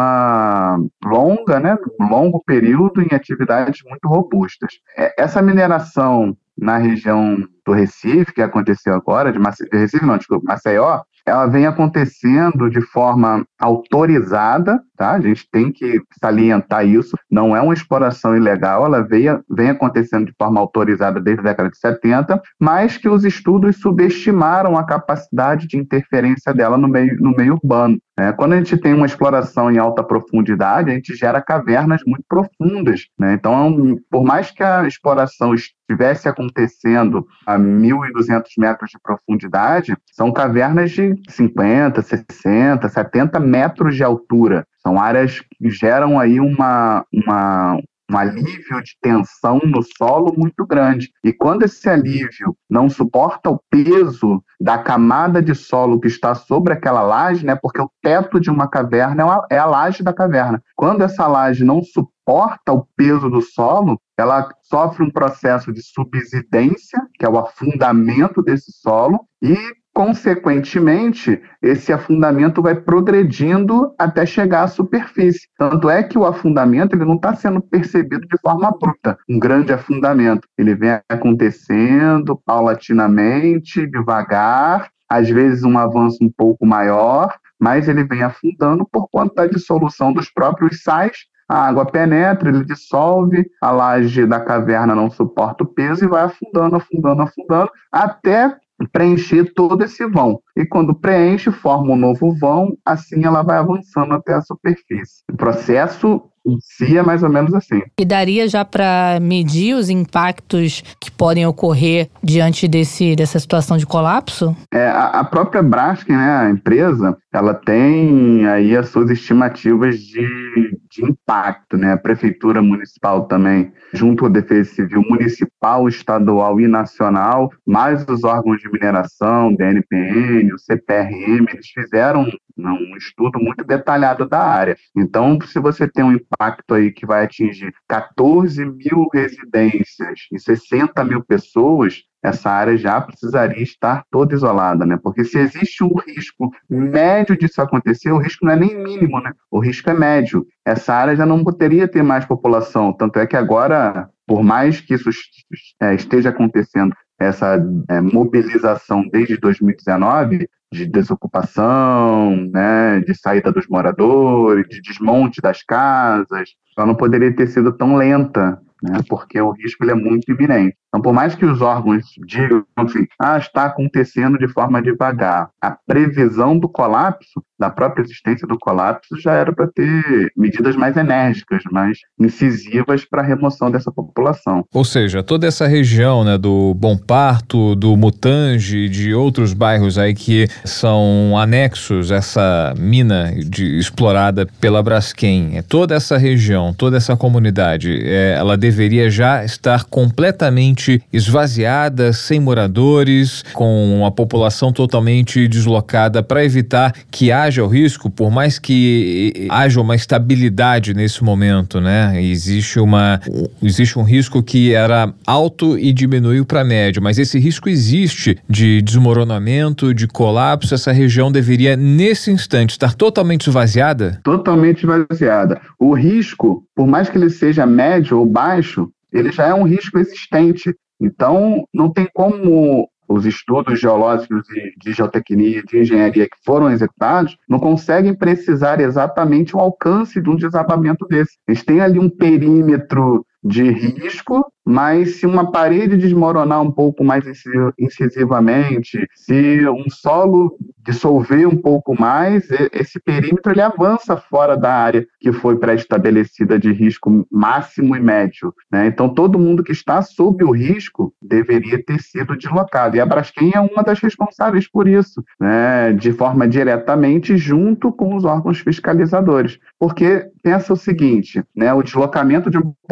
forma longa, né, longo período, em atividades muito robustas. Essa mineração na região do Recife, que aconteceu agora, de, Mace... de Recife, não, desculpa, Maceió, ela vem acontecendo de forma autorizada, tá? A gente tem que salientar isso, não é uma exploração ilegal, ela vem, vem acontecendo de forma autorizada desde a década de setenta, mas que os estudos subestimaram a capacidade de interferência dela no meio, no meio urbano. É, quando a gente tem uma exploração em alta profundidade, a gente gera cavernas muito profundas, né? Então, por mais que a exploração estivesse acontecendo a mil e duzentos metros de profundidade, são cavernas de cinquenta, sessenta, setenta metros de altura. São áreas que geram aí uma, uma, um alívio de tensão no solo muito grande. E quando esse alívio não suporta o peso da camada de solo que está sobre aquela laje, né, porque o teto de uma caverna é, uma, é a laje da caverna. Quando essa laje não suporta o peso do solo, ela sofre um processo de subsidência, que é o afundamento desse solo, e consequentemente, esse afundamento vai progredindo até chegar à superfície. Tanto é que o afundamento ele não está sendo percebido de forma abrupta, um grande afundamento. Ele vem acontecendo paulatinamente, devagar, às vezes um avanço um pouco maior, mas ele vem afundando por conta da dissolução dos próprios sais. A água penetra, ele dissolve, a laje da caverna não suporta o peso e vai afundando, afundando, afundando, até preencher todo esse vão. E quando preenche, forma um novo vão, assim ela vai avançando até a superfície. O processo em si é mais ou menos assim. E daria já para medir os impactos que podem ocorrer diante desse, dessa situação de colapso? É, a, a própria Braskem, né, a empresa, ela tem aí as suas estimativas de, de impacto, né? A Prefeitura Municipal também, junto à Defesa Civil Municipal, Estadual e Nacional, mais os órgãos de mineração, D N P N, o C P R M, eles fizeram um estudo muito detalhado da área. Então, se você tem um impacto aí que vai atingir quatorze mil residências e sessenta mil pessoas, essa área já precisaria estar toda isolada, né? Porque se existe um risco médio disso acontecer, o risco não é nem mínimo, né? O risco é médio. Essa área já não poderia ter mais população. Tanto é que agora, por mais que isso é, esteja acontecendo, essa é, mobilização desde dois mil e dezenove, de desocupação, né, de saída dos moradores, de desmonte das casas, ela não poderia ter sido tão lenta, né, porque o risco ele é muito iminente. Então, por mais que os órgãos digam assim, ah, está acontecendo de forma devagar, a previsão do colapso, da própria existência do colapso, já era para ter medidas mais enérgicas, mais incisivas para a remoção dessa população. Ou seja, toda essa região, né, do Bom Parto, do Mutange, de outros bairros aí que são anexos a essa mina de, explorada pela Braskem, toda essa região, toda essa comunidade, é, ela deveria já estar completamente esvaziada, sem moradores, com a população totalmente deslocada para evitar que haja o risco, por mais que haja uma estabilidade nesse momento, né? Existe, uma, existe um risco que era alto e diminuiu para médio, mas esse risco existe de desmoronamento, de colapso. Essa região deveria, nesse instante, estar totalmente esvaziada? Totalmente esvaziada. O risco, por mais que ele seja médio ou baixo, ele já é um risco existente. Então, não tem como os estudos geológicos e de geotecnia, de engenharia que foram executados, não conseguem precisar exatamente o alcance de um desabamento desse. Eles têm ali um perímetro de risco, mas se uma parede desmoronar um pouco mais incisivamente, se um solo dissolver um pouco mais, esse perímetro ele avança fora da área que foi pré-estabelecida de risco máximo e médio, né? Então, todo mundo que está sob o risco deveria ter sido deslocado. E a Braskem é uma das responsáveis por isso, né? De forma diretamente junto com os órgãos fiscalizadores. Porque pensa o seguinte, né? O deslocamento de uma população em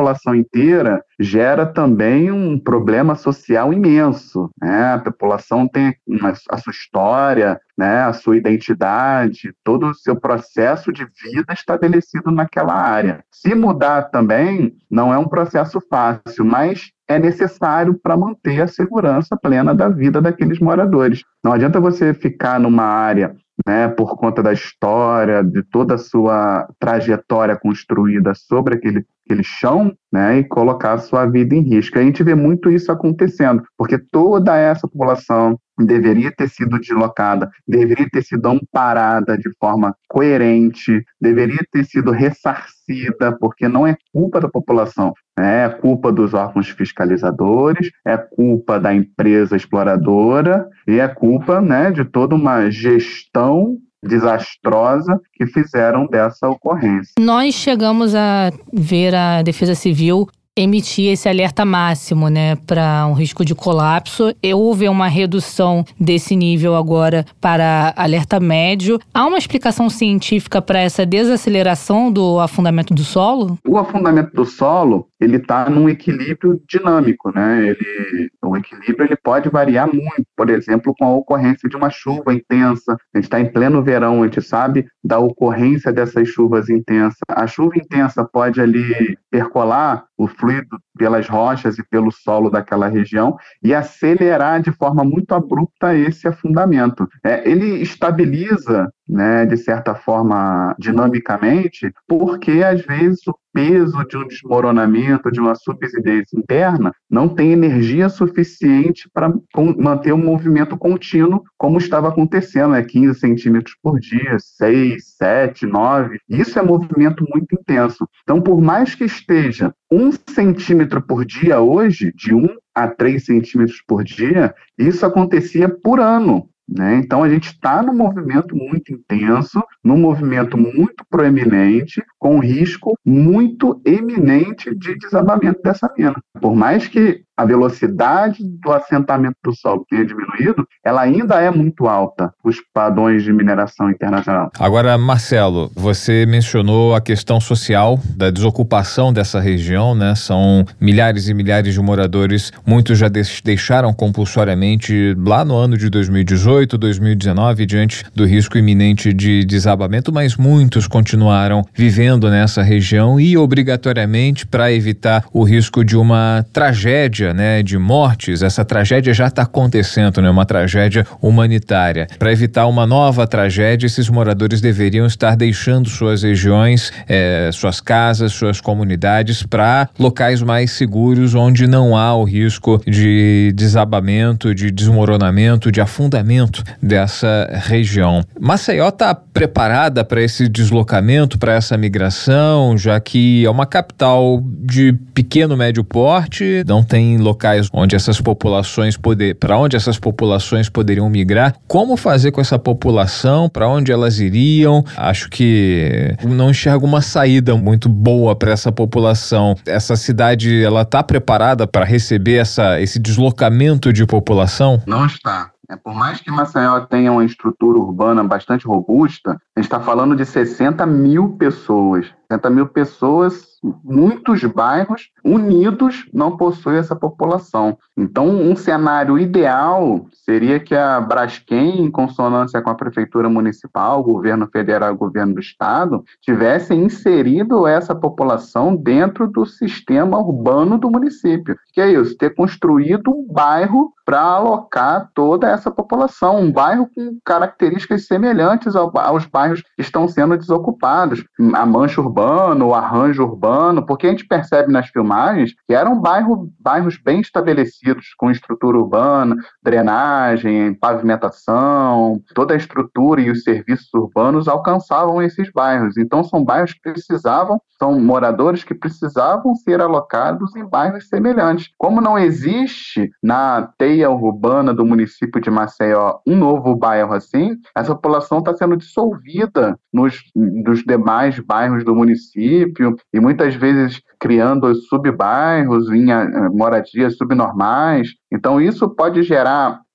inteira, gera também um problema social imenso, né? A população tem uma, a sua história, né? A sua identidade, todo o seu processo de vida estabelecido naquela área. Se mudar também, não é um processo fácil, mas é necessário para manter a segurança plena da vida daqueles moradores. Não adianta você ficar numa área, né, por conta da história, de toda a sua trajetória construída sobre aquele, aquele chão, né, e colocar a sua vida em risco. A gente vê muito isso acontecendo, porque toda essa população deveria ter sido deslocada, deveria ter sido amparada de forma coerente, deveria ter sido ressarcida, porque não é culpa da população, né? É culpa dos órgãos fiscalizadores, é culpa da empresa exploradora e é culpa, né, de toda uma gestão desastrosa que fizeram dessa ocorrência. Nós chegamos a ver a Defesa Civil emitir esse alerta máximo, né, para um risco de colapso. Houve uma redução desse nível agora para alerta médio. Há uma explicação científica para essa desaceleração do afundamento do solo? O afundamento do solo, ele está num equilíbrio dinâmico, né? Ele, o equilíbrio ele pode variar muito, por exemplo, com a ocorrência de uma chuva intensa. A gente está em pleno verão, a gente sabe da ocorrência dessas chuvas intensas. A chuva intensa pode ali percolar o fluido pelas rochas e pelo solo daquela região e acelerar de forma muito abrupta esse afundamento. É, ele estabiliza, né, de certa forma, dinamicamente, porque às vezes o peso de um desmoronamento, de uma subsidência interna, não tem energia suficiente para manter um movimento contínuo, como estava acontecendo, né? quinze centímetros por dia, seis, sete, nove. Isso é movimento muito intenso. Então, por mais que esteja um centímetro por dia hoje, de um a três centímetros por dia, isso acontecia por ano. Né? Então, a gente está num movimento muito intenso, num movimento muito proeminente, com risco muito eminente de desabamento dessa mina. Por mais que a velocidade do assentamento do solo tenha diminuído, ela ainda é muito alta, os padrões de mineração internacional. Agora, Marcelo, você mencionou a questão social da desocupação dessa região, né? São milhares e milhares de moradores, muitos já deixaram compulsoriamente lá no ano de dois mil e dezoito, dois mil e dezenove, diante do risco iminente de desabamento, mas muitos continuaram vivendo nessa região e obrigatoriamente para evitar o risco de uma tragédia, né, de mortes. Essa tragédia já está acontecendo, né, uma tragédia humanitária. Para evitar uma nova tragédia, esses moradores deveriam estar deixando suas regiões, é, suas casas, suas comunidades para locais mais seguros, onde não há o risco de desabamento, de desmoronamento, de afundamento dessa região. Maceió está preparada para esse deslocamento, para essa migração, já que é uma capital de pequeno, médio porte, não tem locais onde essas populações poder, para onde essas populações poderiam migrar. Como fazer com essa população? Para onde elas iriam? Acho que não enxergo uma saída muito boa para essa população. Essa cidade, ela está preparada para receber essa, esse deslocamento de população? Não está. É, por mais que Maceió tenha uma estrutura urbana bastante robusta, a gente está falando de sessenta mil pessoas. sessenta mil pessoas, muitos bairros unidos não possuem essa população. Então, um cenário ideal seria que a Braskem, em consonância com a Prefeitura Municipal, o Governo Federal e o Governo do Estado, tivessem inserido essa população dentro do sistema urbano do município. Que é isso? Ter construído um bairro para alocar toda essa população, um bairro com características semelhantes ao, aos bairros que estão sendo desocupados, a mancha urbana, o arranjo urbano, porque a gente percebe nas filmagens que eram bairro, bairros bem estabelecidos, com estrutura urbana, drenagem, pavimentação, toda a estrutura e os serviços urbanos alcançavam esses bairros. Então são bairros que precisavam, são moradores que precisavam ser alocados em bairros semelhantes. Como não existe na teia urbana do município de Maceió um novo bairro assim, essa população está sendo dissolvida nos, nos demais bairros do município e muitas vezes criando subbairros em moradias subnormais. Então isso pode gerar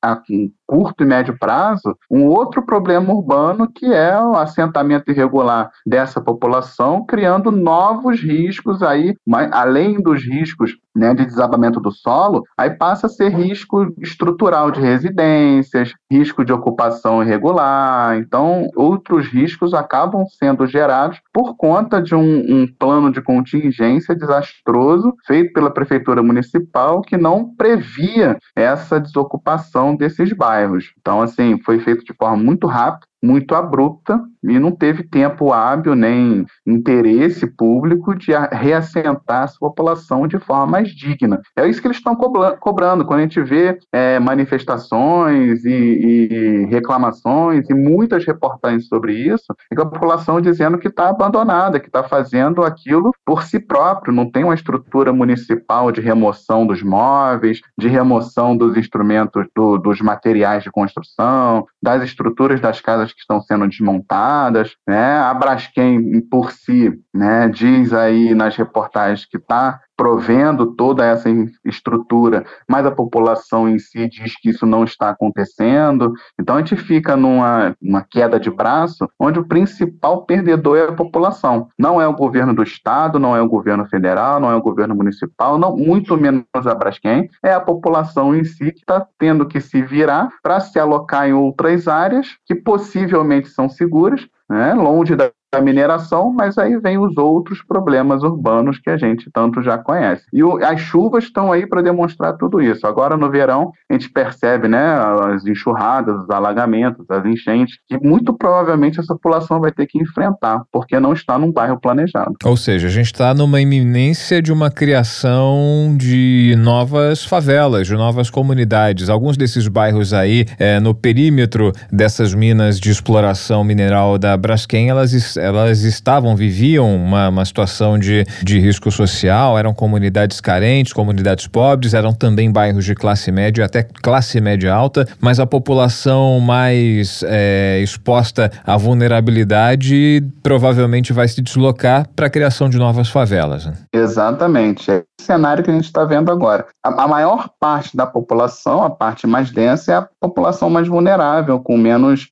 a curto e médio prazo, um outro problema urbano que é o assentamento irregular dessa população, criando novos riscos aí, mas, além dos riscos, né, de desabamento do solo, aí passa a ser risco estrutural de residências, risco de ocupação irregular. Então, outros riscos acabam sendo gerados por conta de um, um plano de contingência desastroso feito pela Prefeitura Municipal que não previa essa desocupação desses bairros. Então, assim, foi feito de forma muito rápida, muito abrupta, e não teve tempo hábil nem interesse público de reassentar essa população de forma mais digna. É isso que eles estão cobrando. Quando a gente vê é, manifestações e, e reclamações e muitas reportagens sobre isso, é que a população dizendo que está abandonada, que está fazendo aquilo por si próprio, não tem uma estrutura municipal de remoção dos móveis, de remoção dos instrumentos, do, dos materiais de construção, das estruturas das casas que estão sendo desmontadas, né? A Braskem, por si, né, diz aí nas reportagens que está provendo toda essa estrutura, mas a população em si diz que isso não está acontecendo. Então a gente fica numa uma queda de braço, onde o principal perdedor é a população. Não é o governo do estado, não é o governo federal, não é o governo municipal, não, muito menos a Braskem, é a população em si que está tendo que se virar para se alocar em outras áreas que possivelmente são seguras, né, longe da da mineração, mas aí vem os outros problemas urbanos que a gente tanto já conhece. E o, as chuvas estão aí para demonstrar tudo isso. Agora, no verão, a gente percebe, né, as enxurradas, os alagamentos, as enchentes, que muito provavelmente essa população vai ter que enfrentar, porque não está num bairro planejado. Ou seja, a gente está numa iminência de uma criação de novas favelas, de novas comunidades. Alguns desses bairros aí, é, no perímetro dessas minas de exploração mineral da Braskem, elas elas estavam, viviam uma, uma situação de, de risco social, eram comunidades carentes, comunidades pobres, eram também bairros de classe média, até classe média alta, mas a população mais é, exposta à vulnerabilidade provavelmente vai se deslocar para a criação de novas favelas, né? Exatamente, é o cenário que a gente está vendo agora. A, a maior parte da população, a parte mais densa, é a população mais vulnerável, com menos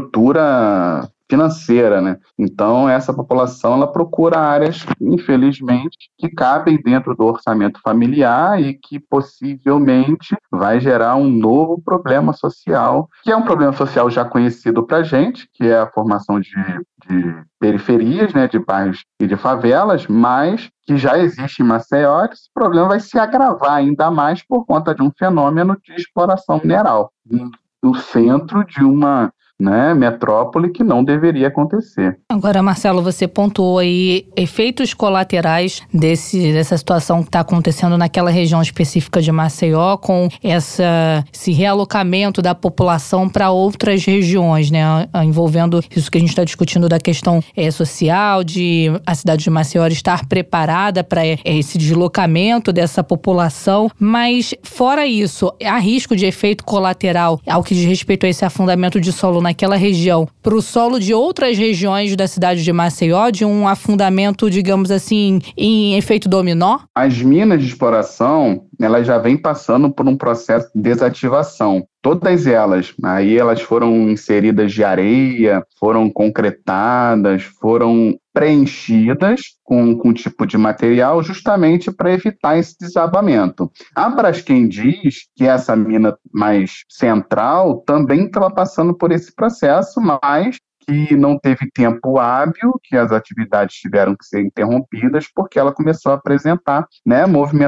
estrutura financeira, né? Então, essa população, ela procura áreas, infelizmente, que cabem dentro do orçamento familiar e que possivelmente vai gerar um novo problema social, que é um problema social já conhecido para a gente, que é a formação de, de periferias, né, de bairros e de favelas, mas que já existe em Maceió. Esse problema vai se agravar ainda mais por conta de um fenômeno de exploração mineral no centro de uma né, metrópole que não deveria acontecer. Agora, Marcelo, você pontuou aí efeitos colaterais desse, dessa situação que está acontecendo naquela região específica de Maceió, com essa, esse realocamento da população para outras regiões, né, envolvendo isso que a gente está discutindo da questão é, social, de a cidade de Maceió estar preparada para é, esse deslocamento dessa população, mas fora isso, há risco de efeito colateral ao que diz respeito a esse afundamento de solo naquela região, para o solo de outras regiões da cidade de Maceió, de um afundamento, digamos assim, em efeito dominó? As minas de exploração, elas já vêm passando por um processo de desativação. Todas elas, aí elas foram inseridas de areia, foram concretadas, foram preenchidas com, com tipo de material justamente para evitar esse desabamento. A Braskem diz que essa mina mais central também estava passando por esse processo, mas que não teve tempo hábil, que as atividades tiveram que ser interrompidas porque ela começou a apresentar, né,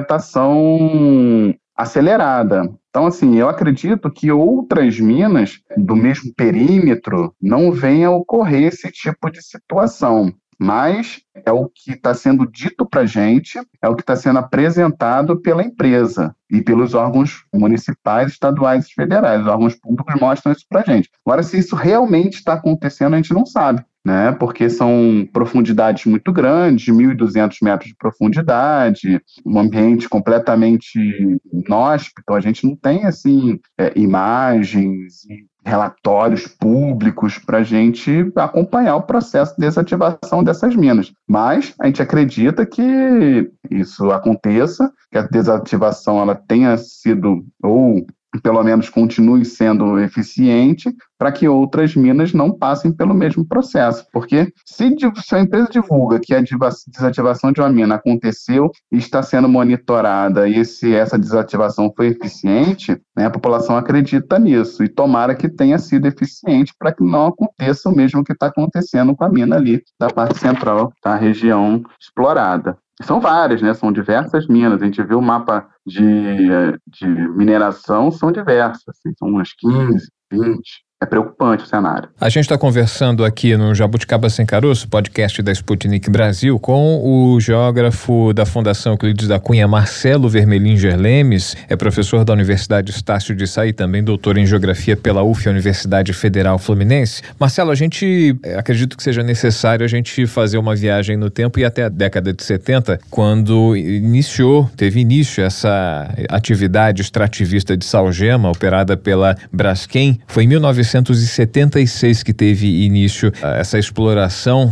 movimentação acelerada. Então, assim, eu acredito que outras minas do mesmo perímetro não venham a ocorrer esse tipo de situação. Mas é o que está sendo dito para a gente, é o que está sendo apresentado pela empresa e pelos órgãos municipais, estaduais e federais. Os órgãos públicos mostram isso para a gente. Agora, se isso realmente está acontecendo, a gente não sabe, né? Porque são profundidades muito grandes, mil e duzentos metros de profundidade, um ambiente completamente inóspito. A gente não tem, assim, é, imagens e relatórios públicos para a gente acompanhar o processo de desativação dessas minas. Mas a gente acredita que isso aconteça, que a desativação ela tenha sido ou pelo menos continue sendo eficiente, para que outras minas não passem pelo mesmo processo. Porque se, se a empresa divulga que a desativação de uma mina aconteceu e está sendo monitorada e se essa desativação foi eficiente, né, a população acredita nisso e tomara que tenha sido eficiente para que não aconteça o mesmo que está acontecendo com a mina ali da parte central da região explorada. São várias, né? São diversas minas. A gente viu o mapa de, de mineração, são diversas. Assim, são umas quinze, vinte. É preocupante o cenário. A gente está conversando aqui no Jabuticaba Sem Caroço, podcast da Sputnik Brasil, com o geógrafo da Fundação Euclides da Cunha, Marcelo Vermelinger Lemes, é professor da Universidade Estácio de Sá e também doutor em Geografia pela U F, Universidade Federal Fluminense. Marcelo, a gente, acredito que seja necessário a gente fazer uma viagem no tempo e até a década de setenta, quando iniciou, teve início essa atividade extrativista de salgema, operada pela Braskem. Foi em mil novecentos e setenta e seis que teve início essa exploração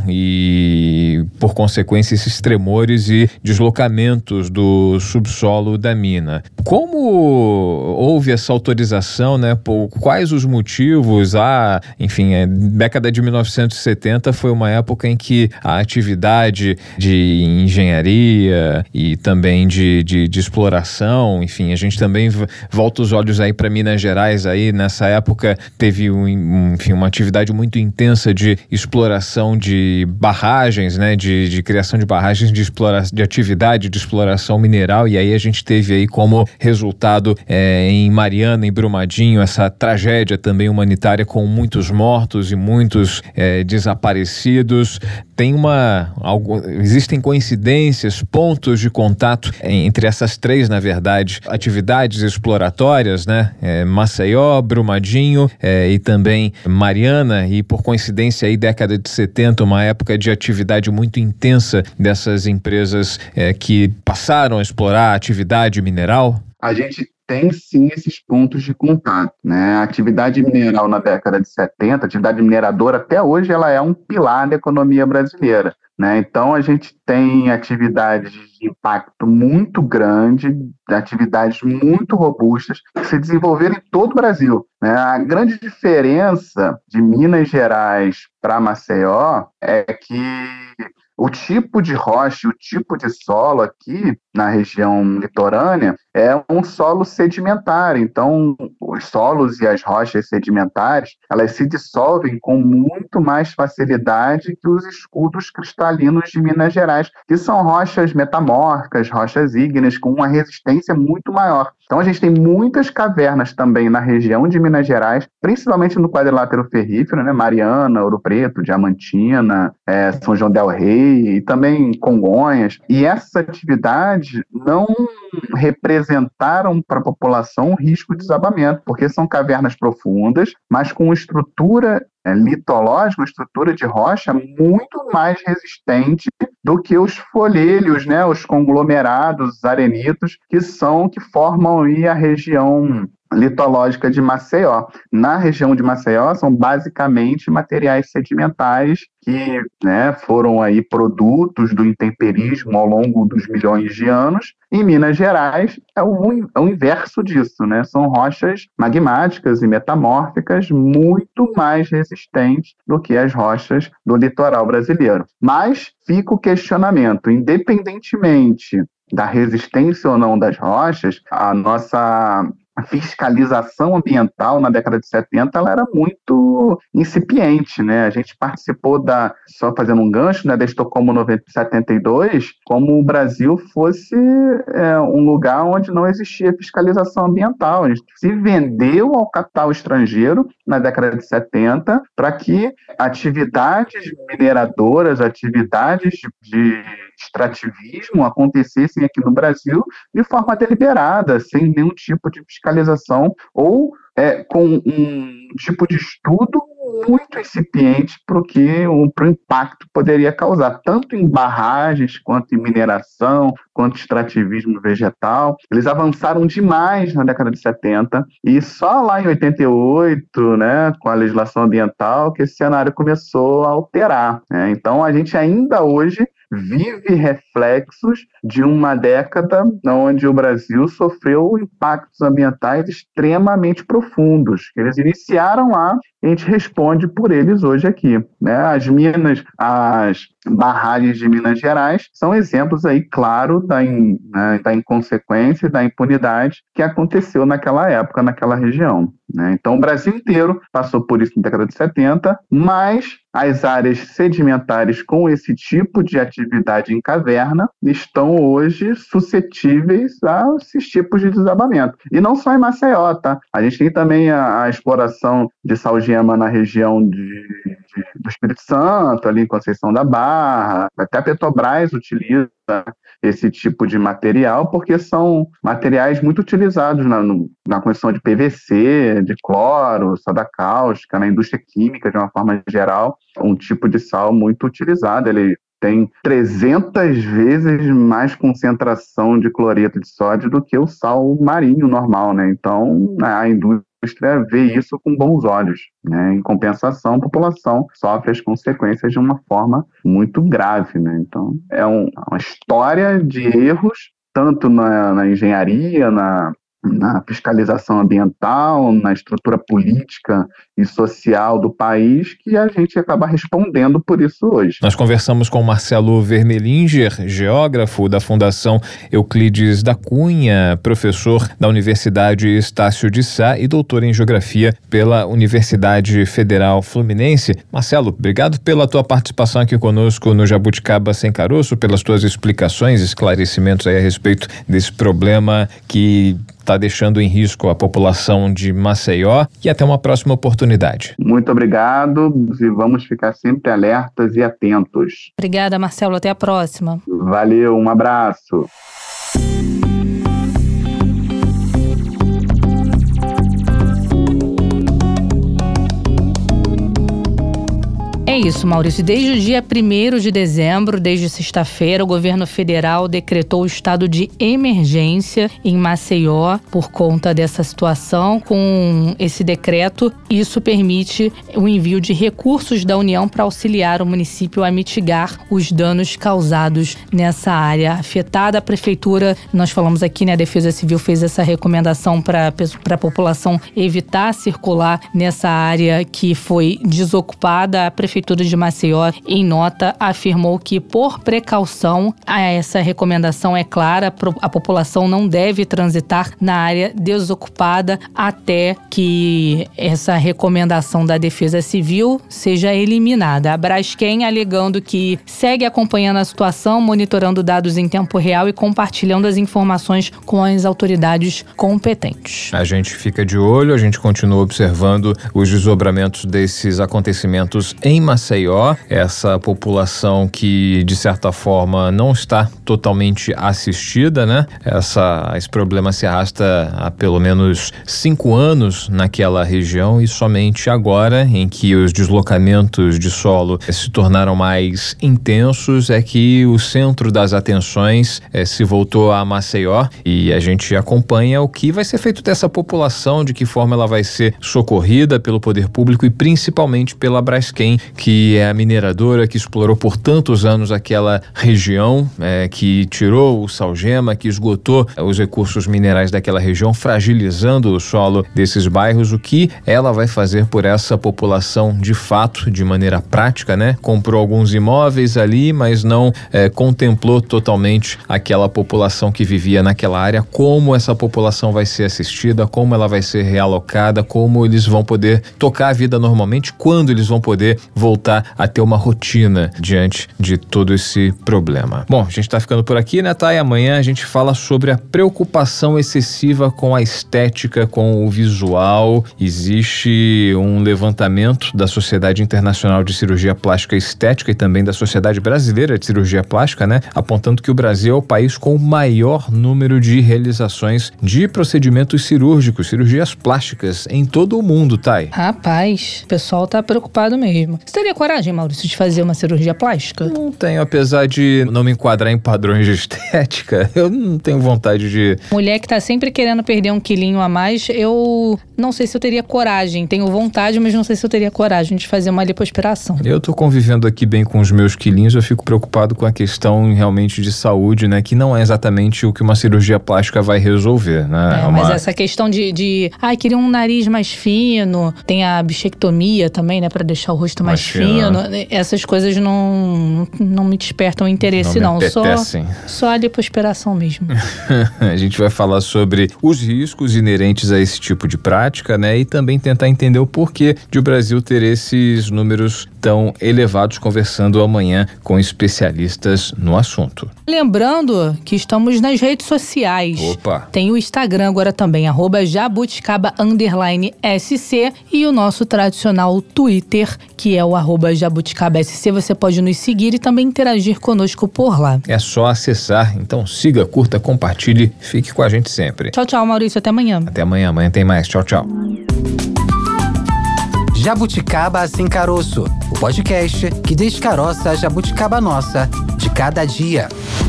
e, por consequência, esses tremores e deslocamentos do subsolo da mina. Como houve essa autorização, né? Por quais os motivos? Ah, enfim, a década de mil novecentos e setenta foi uma época em que a atividade de engenharia e também de, de, de exploração, enfim, a gente também volta os olhos aí para Minas Gerais, aí nessa época teve Um, enfim, uma atividade muito intensa de exploração de barragens, né, de, de criação de barragens de, explora, de atividade de exploração mineral, e aí a gente teve aí como resultado é, em Mariana, em Brumadinho, essa tragédia também humanitária com muitos mortos e muitos é, desaparecidos. Tem uma, algo, existem coincidências, pontos de contato entre essas três, na verdade, atividades exploratórias, né, é, Maceió, Brumadinho é, e também Mariana, e por coincidência aí década de setenta, uma época de atividade muito intensa dessas empresas é, que passaram a explorar a atividade mineral? A gente tem sim esses pontos de contato, né? A atividade mineral na década de setenta, a atividade mineradora até hoje, ela é um pilar da economia brasileira, né? Então a gente tem atividades de impacto muito grande, atividades muito robustas que se desenvolveram em todo o Brasil, né? A grande diferença de Minas Gerais para Maceió é que o tipo de rocha, o tipo de solo aqui na região litorânea é um solo sedimentar. Então, os solos e as rochas sedimentares, elas se dissolvem com muito mais facilidade que os escudos cristalinos de Minas Gerais, que são rochas metamórficas, rochas ígneas, com uma resistência muito maior. Então, a gente tem muitas cavernas também na região de Minas Gerais, principalmente no quadrilátero ferrífero, né? Mariana, Ouro Preto, Diamantina, é, São João del Rei e também Congonhas. E essas atividades não representaram para a população um risco de desabamento, porque são cavernas profundas, mas com estrutura é, litológica, uma estrutura de rocha muito mais resistente do que os folhelhos, né, os conglomerados, os arenitos, que são que formam aí a região litológica de Maceió. Na região de Maceió são basicamente materiais sedimentares que, né, foram aí produtos do intemperismo ao longo dos milhões de anos. Em Minas Gerais é o, é o inverso disso, né? São rochas magmáticas e metamórficas muito mais resistentes do que as rochas do litoral brasileiro. Mas fica o questionamento, independentemente da resistência ou não das rochas, a nossa a fiscalização ambiental na década de setenta ela era muito incipiente, né? A gente participou da, só fazendo um gancho, né, da Estocolmo setenta e dois, como o Brasil fosse é, um lugar onde não existia fiscalização ambiental. A gente se vendeu ao capital estrangeiro na década de setenta para que atividades mineradoras, atividades de extrativismo acontecessem aqui no Brasil de forma deliberada, sem nenhum tipo de fiscalização ou é, com um tipo de estudo muito incipiente para o que o impacto poderia causar, tanto em barragens, quanto em mineração, quanto extrativismo vegetal. Eles avançaram demais na década de setenta e só lá em oitenta e oito, né, com a legislação ambiental, que esse cenário começou a alterar, né? Então, a gente ainda hoje vive reflexos de uma década onde o Brasil sofreu impactos ambientais extremamente profundos. Eles iniciaram lá e a gente responde por eles hoje aqui, né? As minas, as barragens de Minas Gerais são exemplos aí, claro, da, in, né, da inconsequência e da impunidade que aconteceu naquela época, naquela região, né? Então, o Brasil inteiro passou por isso na década de setenta, mas as áreas sedimentares com esse tipo de atividade em caverna estão hoje suscetíveis a esses tipos de desabamento. E não só em Maceió, tá? A gente tem também a, a exploração de salgema na região de, de, do Espírito Santo, ali em Conceição da Barra. Até a Petrobras utiliza esse tipo de material, porque são materiais muito utilizados na, no, na construção de P V C, de cloro, soda cáustica, na indústria química, de uma forma geral, um tipo de sal muito utilizado. Ele tem trezentas vezes mais concentração de cloreto de sódio do que o sal marinho normal, né? Então, a indústria vê isso com bons olhos, né? Em compensação, a população sofre as consequências de uma forma muito grave, né? Então, é um, uma história de erros, tanto na, na engenharia, na na fiscalização ambiental, na estrutura política e social do país, que a gente acaba respondendo por isso hoje. Nós conversamos com Marcelo Vermelinger, geógrafo da Fundação Euclides da Cunha, professor da Universidade Estácio de Sá e doutor em Geografia pela Universidade Federal Fluminense. Marcelo, obrigado pela tua participação aqui conosco no Jabuticaba Sem Caroço, pelas tuas explicações, esclarecimentos aí a respeito desse problema que está deixando em risco a população de Maceió, e até uma próxima oportunidade. Muito obrigado e vamos ficar sempre alertas e atentos. Obrigada, Marcelo. Até a próxima. Valeu, um abraço. É isso, Maurício. Desde o dia primeiro de dezembro, desde sexta-feira, o governo federal decretou o estado de emergência em Maceió por conta dessa situação. Com esse decreto, isso permite o envio de recursos da União para auxiliar o município a mitigar os danos causados nessa área afetada. A prefeitura, nós falamos aqui, né, a Defesa Civil fez essa recomendação para a população evitar circular nessa área que foi desocupada. A prefeitura de Maceió, em nota, afirmou que, por precaução, essa recomendação é clara, a população não deve transitar na área desocupada até que essa recomendação da Defesa Civil seja eliminada. A Braskem alegando que segue acompanhando a situação, monitorando dados em tempo real e compartilhando as informações com as autoridades competentes. A gente fica de olho, a gente continua observando os desdobramentos desses acontecimentos em Maceió, essa população que, de certa forma, não está totalmente assistida, né? Essa, esse problema se arrasta há pelo menos cinco anos naquela região e somente agora, em que os deslocamentos de solo se tornaram mais intensos, é que o centro das atenções é, se voltou a Maceió, e a gente acompanha o que vai ser feito dessa população, de que forma ela vai ser socorrida pelo poder público e principalmente pela Braskem, que é a mineradora que explorou por tantos anos aquela região, é, que tirou o salgema, que esgotou os recursos minerais daquela região, fragilizando o solo desses bairros. O que ela vai fazer por essa população de fato, de maneira prática, né? Comprou alguns imóveis ali, mas não é, contemplou totalmente aquela população que vivia naquela área. Como essa população vai ser assistida, como ela vai ser realocada, como eles vão poder tocar a vida normalmente, quando eles vão poder voltar a ter uma rotina diante de todo esse problema. Bom, a gente tá ficando por aqui, né, Thay? Amanhã a gente fala sobre a preocupação excessiva com a estética, com o visual. Existe um levantamento da Sociedade Internacional de Cirurgia Plástica e Estética e também da Sociedade Brasileira de Cirurgia Plástica, né, apontando que o Brasil é o país com o maior número de realizações de procedimentos cirúrgicos, cirurgias plásticas em todo o mundo, Thay. Rapaz, o pessoal tá preocupado mesmo. Seria teria coragem, Maurício, de fazer uma cirurgia plástica? Não tenho, apesar de não me enquadrar em padrões de estética, eu não tenho vontade de... Mulher que tá sempre querendo perder um quilinho a mais, eu não sei se eu teria coragem. Tenho vontade, mas não sei se eu teria coragem de fazer uma lipoaspiração. Eu tô convivendo aqui bem com os meus quilinhos, eu fico preocupado com a questão realmente de saúde, né? Que não é exatamente o que uma cirurgia plástica vai resolver, né? É, é uma... Mas essa questão de, de... Ai, queria um nariz mais fino. Tem a bichectomia também, né? Pra deixar o rosto mais, mais fino. fino. Essas coisas não, não me despertam interesse, não. não. Só, só a lipoaspiração mesmo. A gente vai falar sobre os riscos inerentes a esse tipo de prática, né? E também tentar entender o porquê de o Brasil ter esses números tão elevados, conversando amanhã com especialistas no assunto. Lembrando que estamos nas redes sociais. Opa! Tem o Instagram agora também, arroba jabuticaba underline sc, e o nosso tradicional Twitter, que é o arroba jabuticaba sc. Você pode nos seguir e também interagir conosco por lá. É só acessar, então siga, curta, compartilhe, fique com a gente sempre. Tchau, tchau, Maurício, até amanhã. Até amanhã, amanhã tem mais. Tchau, tchau. Jabuticaba Sem Caroço, o podcast que descaroça a jabuticaba nossa de cada dia.